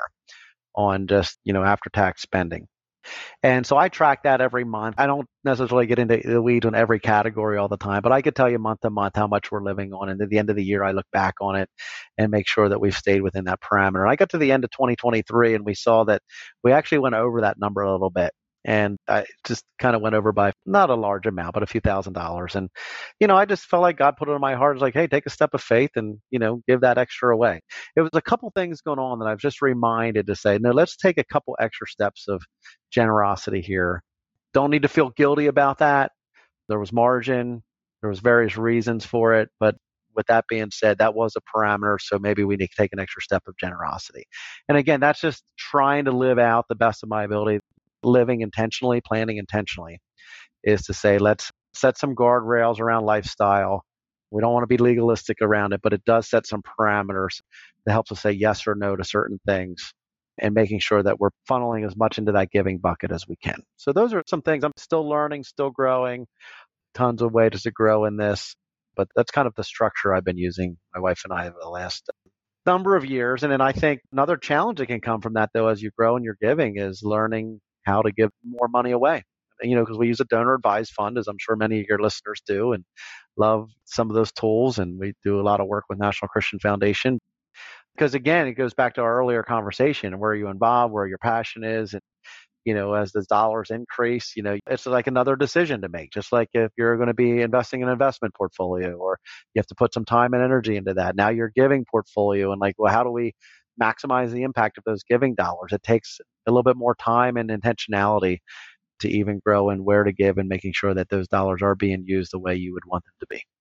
on just, you know, after-tax spending. And so I track that every month. I don't necessarily get into the weeds on every category all the time, but I could tell you month to month how much we're living on. And at the end of the year, I look back on it and make sure that we've stayed within that parameter. I got to the end of twenty twenty-three and we saw that we actually went over that number a little bit. And I just kind of went over by not a large amount, but a few thousand dollars. And, you know, I just felt like God put it in my heart. It's like, hey, take a step of faith and, you know, give that extra away. It was a couple things going on that I've just reminded to say, no, let's take a couple extra steps of generosity here. Don't need to feel guilty about that. There was margin. There was various reasons for it. But with that being said, that was a parameter. So maybe we need to take an extra step of generosity. And again, that's just trying to live out the best of my ability. Living intentionally, planning intentionally, is to say, let's set some guardrails around lifestyle. We don't want to be legalistic around it, but it does set some parameters that helps us say yes or no to certain things and making sure that we're funneling as much into that giving bucket as we can. So those are some things I'm still learning, still growing, tons of ways to grow in this, but that's kind of the structure I've been using, my wife and I, over the last number of years. And then I think another challenge that can come from that, though, as you grow in your giving is learning how to give more money away. You know, because we use a donor advised fund, as I'm sure many of your listeners do, and love some of those tools. And we do a lot of work with National Christian Foundation. Because again, it goes back to our earlier conversation, where you involved, where your passion is. And, you know, as the dollars increase, you know, it's like another decision to make, just like if you're going to be investing in an investment portfolio, or you have to put some time and energy into that. Now you're giving portfolio, and like, well, how do we maximize the impact of those giving dollars? It takes a little bit more time and intentionality to even grow and where to give and making sure that those dollars are being used the way you would want them to be.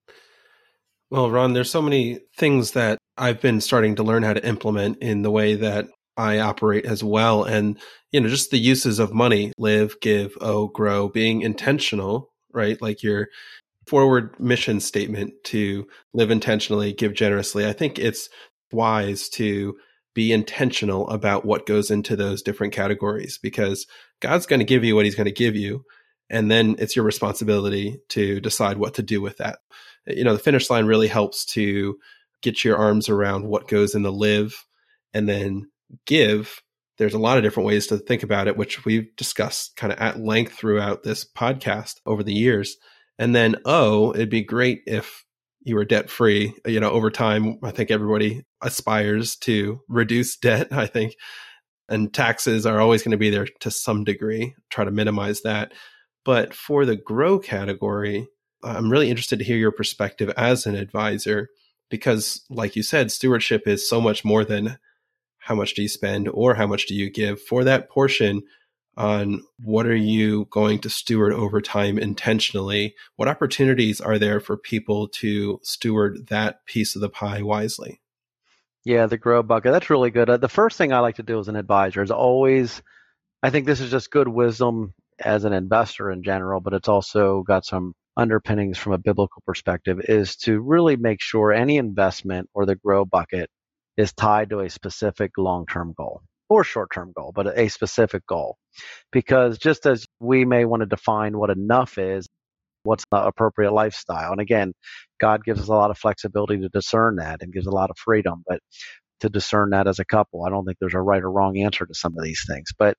Well, Ron, there's so many things that I've been starting to learn how to implement in the way that I operate as well. And, you know, just the uses of money, live, give, owe, grow, being intentional, right? Like your forward mission statement to live intentionally, give generously. I think it's wise to be intentional about what goes into those different categories, because God's going to give you what he's going to give you. And then it's your responsibility to decide what to do with that. You know, the Finish Line really helps to get your arms around what goes in the live, and then give. There's a lot of different ways to think about it, which we've discussed kind of at length throughout this podcast over the years. And then, oh, it'd be great if you were debt free. You know, over time, I think everybody aspires to reduce debt, I think. And taxes are always going to be there to some degree, try to minimize that. But for the grow category, I'm really interested to hear your perspective as an advisor, because like you said, stewardship is so much more than how much do you spend or how much do you give. For that portion on what are you going to steward over time intentionally, what opportunities are there for people to steward that piece of the pie wisely? Yeah, the grow bucket. That's really good. Uh, the first thing I like to do as an advisor is always, I think this is just good wisdom as an investor in general, but it's also got some underpinnings from a biblical perspective is to really make sure any investment or the grow bucket is tied to a specific long-term goal or short-term goal, but a specific goal. Because just as we may want to define what enough is, what's the appropriate lifestyle. And again, God gives us a lot of flexibility to discern that and gives a lot of freedom, but to discern that as a couple, I don't think there's a right or wrong answer to some of these things. But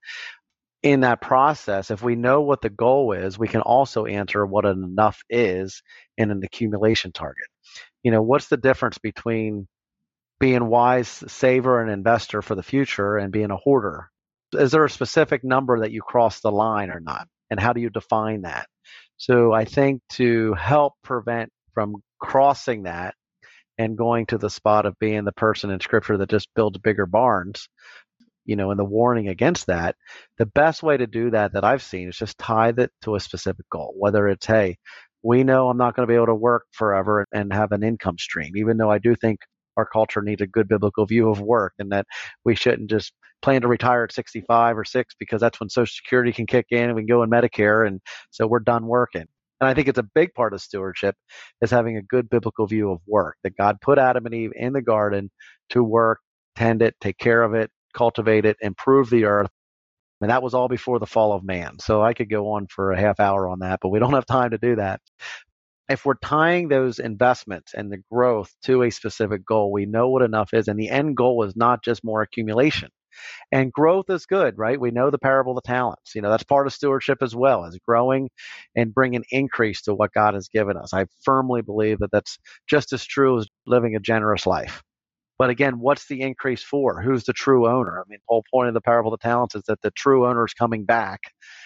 in that process, if we know what the goal is, we can also answer what an enough is in an accumulation target. You know, what's the difference between being wise saver and investor for the future and being a hoarder? Is there a specific number that you cross the line or not? And how do you define that? So I think to help prevent from crossing that and going to the spot of being the person in Scripture that just builds bigger barns, you know, and the warning against that, the best way to do that that I've seen is just tie that to a specific goal, whether it's, hey, we know I'm not going to be able to work forever and have an income stream, even though I do think our culture needs a good biblical view of work and that we shouldn't just plan to retire at sixty-five or six because that's when Social Security can kick in and we can go in Medicare. And so we're done working. And I think it's a big part of stewardship is having a good biblical view of work, that God put Adam and Eve in the garden to work, tend it, take care of it, cultivate it, improve the earth. And that was all before the fall of man. So I could go on for a half hour on that, but we don't have time to do that. If we're tying those investments and the growth to a specific goal, we know what enough is. And the end goal is not just more accumulation. And growth is good, right? We know the parable of the talents. You know, that's part of stewardship as well, is growing and bringing increase to what God has given us. I firmly believe that that's just as true as living a generous life. But again, what's the increase for? Who's the true owner? I mean, the whole point of the parable of the talents is that the true owner is coming back,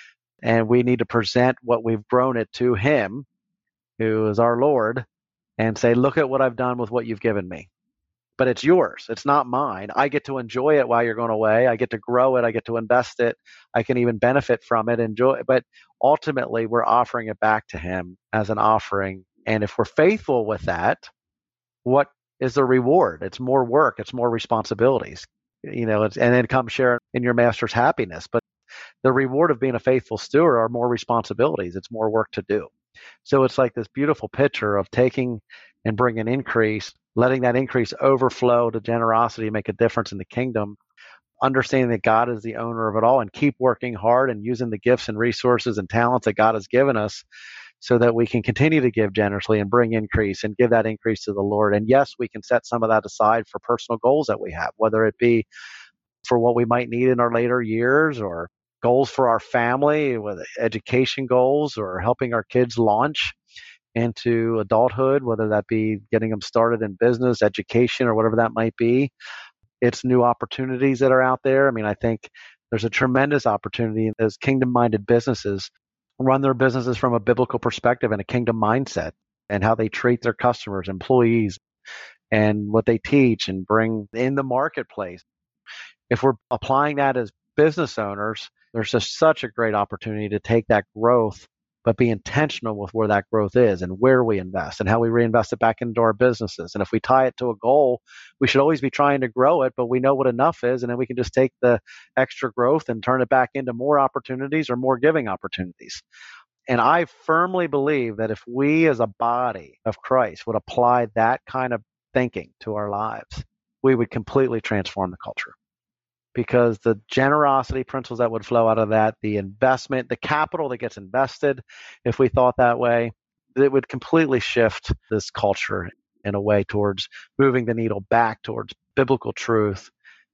and we need to present what we've grown it to him, who is our Lord, and say, look at what I've done with what you've given me. But it's yours. It's not mine. I get to enjoy it while you're going away. I get to grow it. I get to invest it. I can even benefit from it, enjoy it. But ultimately, we're offering it back to him as an offering. And if we're faithful with that, what is the reward? It's more work. It's more responsibilities. You know, it's, and then come share in your master's happiness. But the reward of being a faithful steward are more responsibilities. It's more work to do. So it's like this beautiful picture of taking and bringing increase, letting that increase overflow to generosity, make a difference in the kingdom, understanding that God is the owner of it all, and keep working hard and using the gifts and resources and talents that God has given us so that we can continue to give generously and bring increase and give that increase to the Lord. And yes, we can set some of that aside for personal goals that we have, whether it be for what we might need in our later years or goals for our family, with education goals or helping our kids launch into adulthood, whether that be getting them started in business, education, or whatever that might be. It's new opportunities that are out there. I mean, I think there's a tremendous opportunity as kingdom-minded businesses run their businesses from a biblical perspective and a kingdom mindset, and how they treat their customers, employees, and what they teach and bring in the marketplace. If we're applying that as business owners, there's just such a great opportunity to take that growth, but be intentional with where that growth is and where we invest and how we reinvest it back into our businesses. And if we tie it to a goal, we should always be trying to grow it, but we know what enough is, and then we can just take the extra growth and turn it back into more opportunities or more giving opportunities. And I firmly believe that if we as a body of Christ would apply that kind of thinking to our lives, we would completely transform the culture. Because the generosity principles that would flow out of that, the investment, the capital that gets invested, if we thought that way, it would completely shift this culture in a way towards moving the needle back towards biblical truth.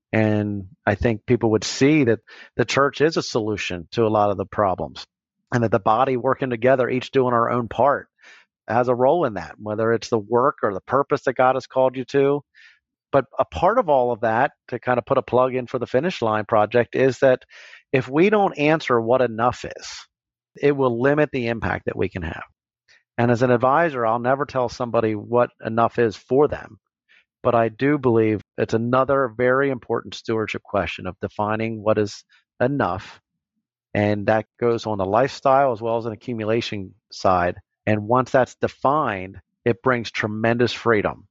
And I think people would see that the church is a solution to a lot of the problems, and that the body working together, each doing our own part, has a role in that, whether it's the work or the purpose that God has called you to. But a part of all of that, to kind of put a plug in for the Finish Line Project, is that if we don't answer what enough is, it will limit the impact that we can have. And as an advisor, I'll never tell somebody what enough is for them. But I do believe it's another very important stewardship question of defining what is enough. And that goes on the lifestyle as well as an accumulation side. And once that's defined, it brings tremendous freedom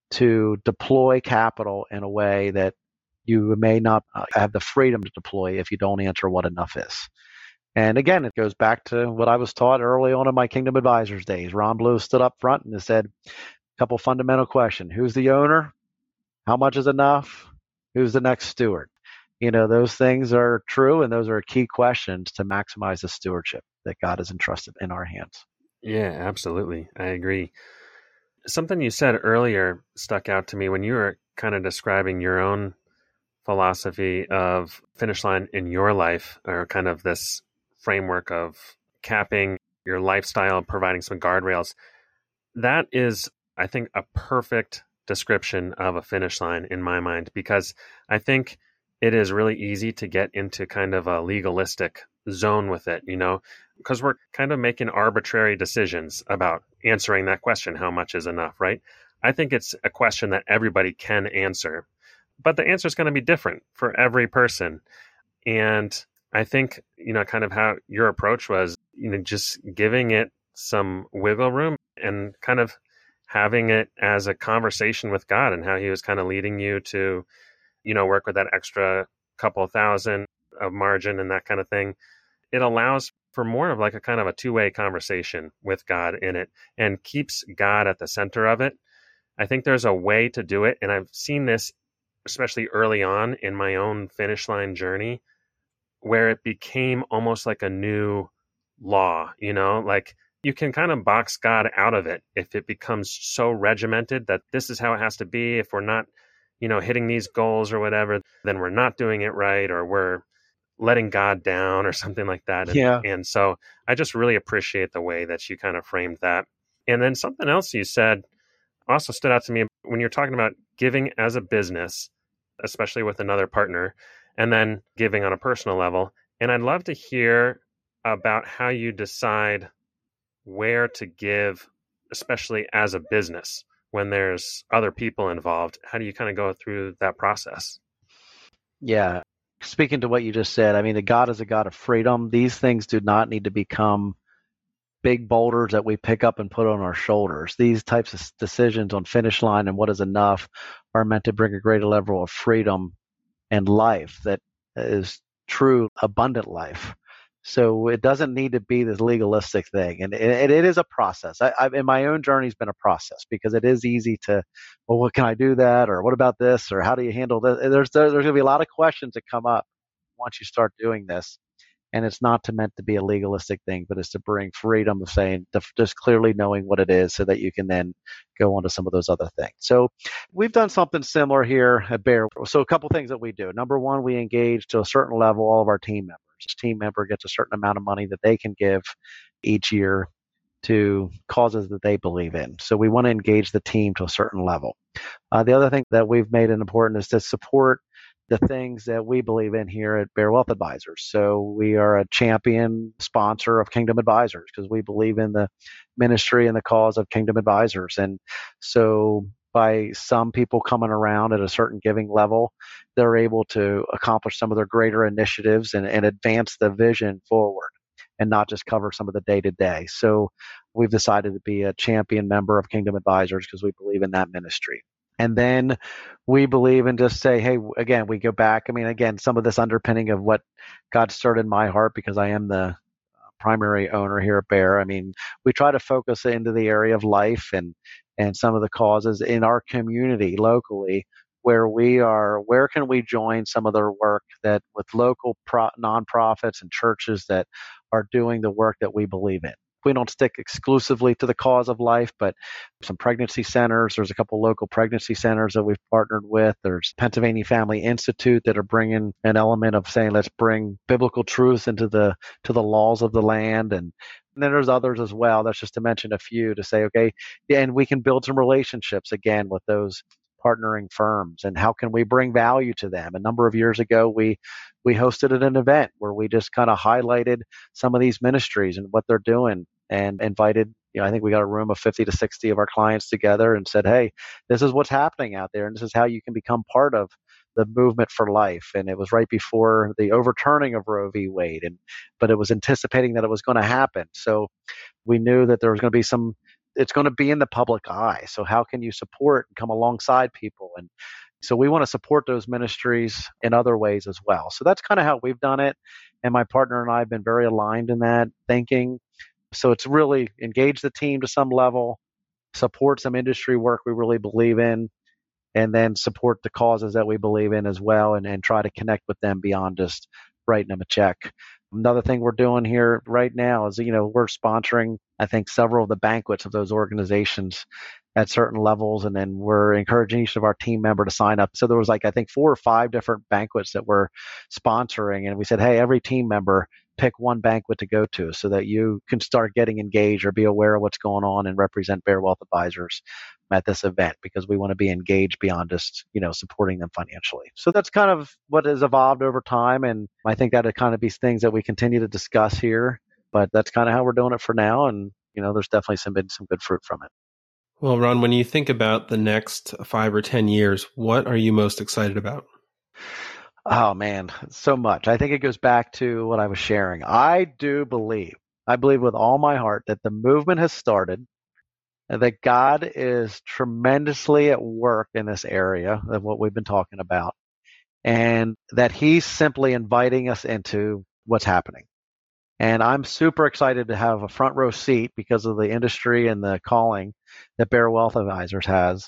to deploy capital in a way that you may not have the freedom to deploy if you don't answer what enough is. And again, it goes back to what I was taught early on in my Kingdom Advisors days. Ron Blue stood up front and said a couple fundamental questions. Who's the owner? How much is enough? Who's the next steward? You know, those things are true, and those are key questions to maximize the stewardship that God has entrusted in our hands. Yeah, absolutely. I agree. Something you said earlier stuck out to me when you were kind of describing your own philosophy of finish line in your life, or kind of this framework of capping your lifestyle, providing some guardrails. That is, I think, a perfect description of a finish line in my mind, because I think it is really easy to get into kind of a legalistic zone with it, you know, because we're kind of making arbitrary decisions about answering that question, how much is enough, right? I think it's a question that everybody can answer, but the answer is going to be different for every person. And I think, you know, kind of how your approach was, you know, just giving it some wiggle room and kind of having it as a conversation with God, and how he was kind of leading you to, you know, work with that extra couple thousand of margin and that kind of thing. It allows for more of like a kind of a two-way conversation with God in it, and keeps God at the center of it. I think there's a way to do it. And I've seen this, especially early on in my own finish line journey, where it became almost like a new law, you know, like you can kind of box God out of it if it becomes so regimented that this is how it has to be. If we're not, you know, hitting these goals or whatever, then we're not doing it right, or we're letting God down or something like that. And, Yeah. and so I just really appreciate the way that you kind of framed that. And then something else you said also stood out to me when you're talking about giving as a business, especially with another partner, and then giving on a personal level. And I'd love to hear about how you decide where to give, especially as a business, when there's other people involved. How do you kind of go through that process? Yeah. Speaking to what you just said, I mean, the God is a God of freedom. These things do not need to become big boulders that we pick up and put on our shoulders. These types of decisions on finish line and what is enough are meant to bring a greater level of freedom and life that is true, abundant life. So it doesn't need to be this legalistic thing. And it, it is a process. I, I've, in my own journey, has been a process, because it is easy to, well, what can I do that? Or what about this? Or how do you handle this? There's, there's going to be a lot of questions that come up once you start doing this. And it's not to meant to be a legalistic thing, but it's to bring freedom of saying, just clearly knowing what it is so that you can then go on to some of those other things. So we've done something similar here at Bear. So a couple things that we do. Number one, we engage to a certain level all of our team members. Each team member gets a certain amount of money that they can give each year to causes that they believe in. So we want to engage the team to a certain level. Uh, the other thing that we've made it important is to support the things that we believe in here at Bear Wealth Advisors. So we are a champion sponsor of Kingdom Advisors, because we believe in the ministry and the cause of Kingdom Advisors. And so by some people coming around at a certain giving level, they're able to accomplish some of their greater initiatives and, and advance the vision forward, and not just cover some of the day-to-day. So we've decided to be a champion member of Kingdom Advisors because we believe in that ministry. And then we believe in just say, hey, again, we go back. I mean, again, some of this underpinning of what God started in my heart, because I am the primary owner here at Bear. I mean, we try to focus into the area of life and, and some of the causes in our community locally, where we are, where can we join some of their work that with local pro, nonprofits and churches that are doing the work that we believe in. We don't stick exclusively to the cause of life, but some pregnancy centers. There's a couple local pregnancy centers that we've partnered with. There's Pennsylvania Family Institute that are bringing an element of saying, let's bring biblical truth into the to the laws of the land. And, and then there's others as well. That's just to mention a few to say, okay, yeah, and we can build some relationships again with those partnering firms, and how can we bring value to them? A number of years ago, we we hosted an event where we just kind of highlighted some of these ministries and what they're doing, and invited, you know, I think we got a room of fifty to sixty of our clients together and said, hey, this is what's happening out there, and this is how you can become part of the movement for life. And it was right before the overturning of Roe v. Wade, and but it was anticipating that it was going to happen. So we knew that there was going to be some it's going to be in the public eye. So how can you support and come alongside people? And so we want to support those ministries in other ways as well. So that's kind of how we've done it. And my partner and I have been very aligned in that thinking. So it's really engage the team to some level, support some industry work we really believe in, and then support the causes that we believe in as well, and, and try to connect with them beyond just writing them a check. Another thing we're doing here right now is, you know, we're sponsoring, I think, several of the banquets of those organizations at certain levels, and then we're encouraging each of our team member to sign up. So there was like, I think, four or five different banquets that we're sponsoring, and we said, hey, every team member pick one banquet to go to so that you can start getting engaged or be aware of what's going on and represent Bear Wealth Advisors at this event, because we want to be engaged beyond just, you know, supporting them financially. So that's kind of what has evolved over time. And I think that would kind of be things that we continue to discuss here, but that's kind of how we're doing it for now. And, you know, there's definitely some, been some good fruit from it. Well, Ron, when you think about the next five or ten years, what are you most excited about? Oh, man, so much. I think it goes back to what I was sharing. I do believe, I believe with all my heart that the movement has started, and that God is tremendously at work in this area of what we've been talking about, and that he's simply inviting us into what's happening. And I'm super excited to have a front row seat because of the industry and the calling that Bear Wealth Advisors has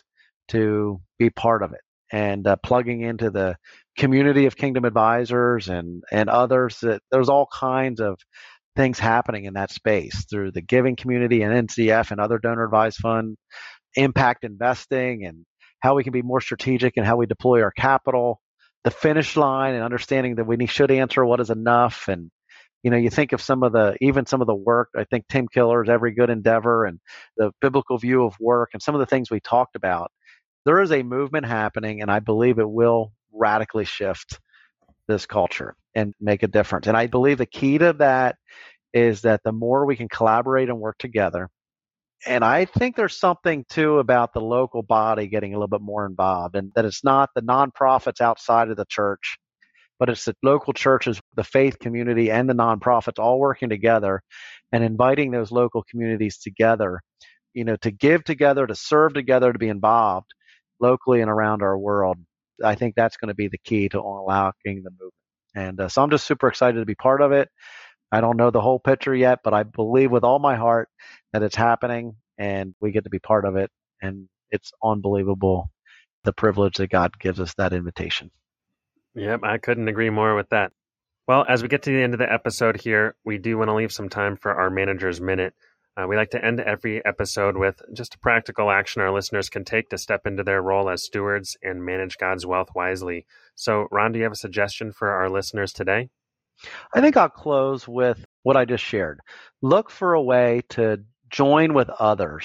to be part of it, and uh, plugging into the community of Kingdom Advisors and, and others. That there's all kinds of things happening in that space through the giving community and N C F and other donor advised fund, impact investing, and how we can be more strategic in how we deploy our capital, the finish line, and understanding that we need, should answer what is enough. And, you know, you think of some of the, even some of the work, I think Tim Keller's Every Good Endeavor and the biblical view of work and some of the things we talked about. There is a movement happening, and I believe it will radically shift this culture and make a difference. And I believe the key to that is that the more we can collaborate and work together, and I think there's something too about the local body getting a little bit more involved, and that it's not the nonprofits outside of the church, but it's the local churches, the faith community, and the nonprofits all working together and inviting those local communities together, you know, to give together, to serve together, to be involved locally and around our world. I think that's going to be the key to unlocking the movement. And uh, so I'm just super excited to be part of it. I don't know the whole picture yet, but I believe with all my heart that it's happening and we get to be part of it. And it's unbelievable, the privilege that God gives us that invitation. Yep, I couldn't agree more with that. Well, as we get to the end of the episode here, we do want to leave some time for our Manager's Minute. Uh, we like to end every episode with just a practical action our listeners can take to step into their role as stewards and manage God's wealth wisely. So, Ron, do you have a suggestion for our listeners today? I think I'll close with what I just shared. Look for a way to join with others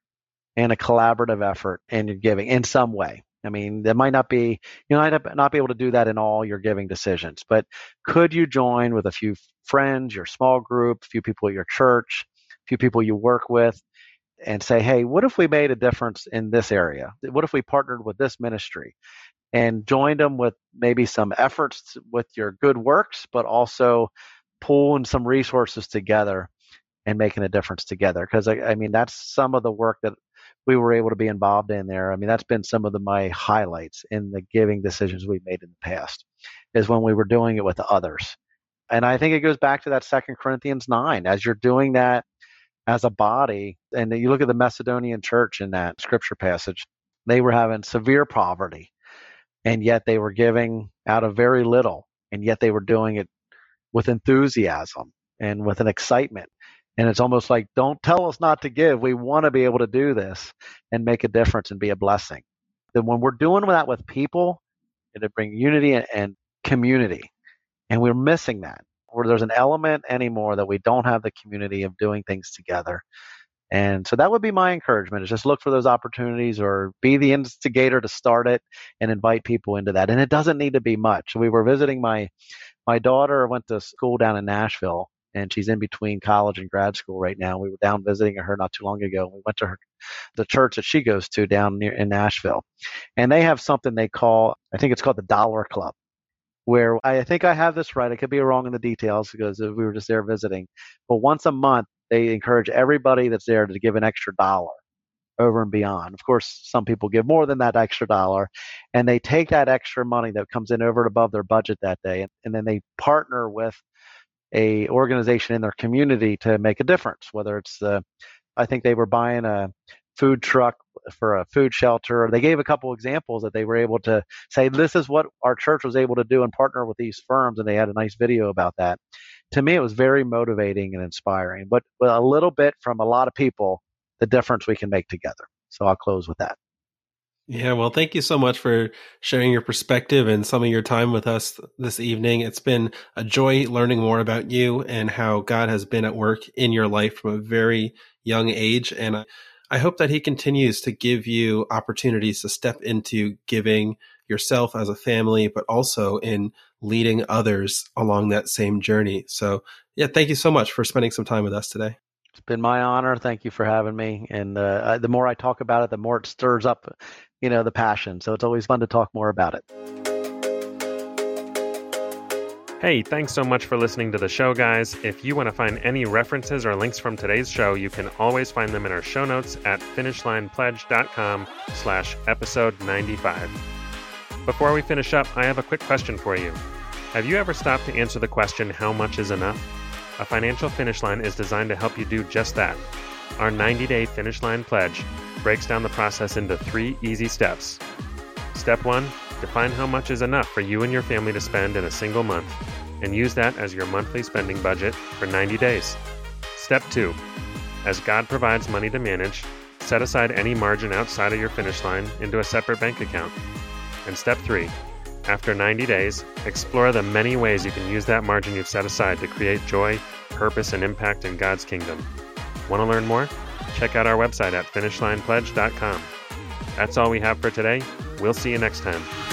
in a collaborative effort in your giving in some way. I mean, there might not be, you might not be able to do that in all your giving decisions, but could you join with a few friends, your small group, a few people at your church, a few people you work with, and say, hey, what if we made a difference in this area? What if we partnered with this ministry and joined them with maybe some efforts with your good works, but also pulling some resources together and making a difference together? Because, I, I mean, that's some of the work that we were able to be involved in there. I mean, that's been some of the, my highlights in the giving decisions we've made in the past, is when we were doing it with others. And I think it goes back to that Second Corinthians nine. As you're doing that as a body, and you look at the Macedonian church in that scripture passage, they were having severe poverty, and yet they were giving out of very little, and yet they were doing it with enthusiasm and with an excitement. And it's almost like, don't tell us not to give. We want to be able to do this and make a difference and be a blessing. Then when we're doing that with people, it'll bring unity and, and community. And we're missing that, where there's an element anymore that we don't have the community of doing things together. And so that would be my encouragement, is just look for those opportunities, or be the instigator to start it and invite people into that. And it doesn't need to be much. We were visiting my, my daughter went to school down in Nashville, and she's in between college and grad school right now. We were down visiting her not too long ago. We went to her, the church that she goes to down near in Nashville. And they have something they call, I think it's called the Dollar Club, where I think I have this right. I could be wrong in the details because we were just there visiting. But once a month, they encourage everybody that's there to give an extra dollar over and beyond. Of course, some people give more than that extra dollar, and they take that extra money that comes in over and above their budget that day, and, and then they partner with a organization in their community to make a difference. Whether it's, uh, I think they were buying a food truck for a food shelter. They gave a couple examples that they were able to say, this is what our church was able to do and partner with these firms, and they had a nice video about that. To me, it was very motivating and inspiring, but, but a little bit from a lot of people, the difference we can make together. So I'll close with that. Yeah, well, thank you so much for sharing your perspective and some of your time with us this evening. It's been a joy learning more about you and how God has been at work in your life from a very young age. And I, I hope that he continues to give you opportunities to step into giving yourself as a family, but also in leading others along that same journey. So yeah, thank you so much for spending some time with us today. It's been my honor. Thank you for having me. And uh, the more I talk about it, the more it stirs up, you know, the passion. So it's always fun to talk more about it. Hey, thanks so much for listening to the show, guys. If you want to find any references or links from today's show, you can always find them in our show notes at finishlinepledge.com slash episode 95. Before we finish up, I have a quick question for you. Have you ever stopped to answer the question, how much is enough? A financial finish line is designed to help you do just that. Our ninety-day Finish Line Pledge breaks down the process into three easy steps. Step one, define how much is enough for you and your family to spend in a single month, and use that as your monthly spending budget for ninety days. Step two, as God provides money to manage, set aside any margin outside of your finish line into a separate bank account. And step three, after ninety days, explore the many ways you can use that margin you've set aside to create joy, purpose, and impact in God's kingdom. Want to learn more? Check out our website at finish line pledge dot com. That's all we have for today. We'll see you next time.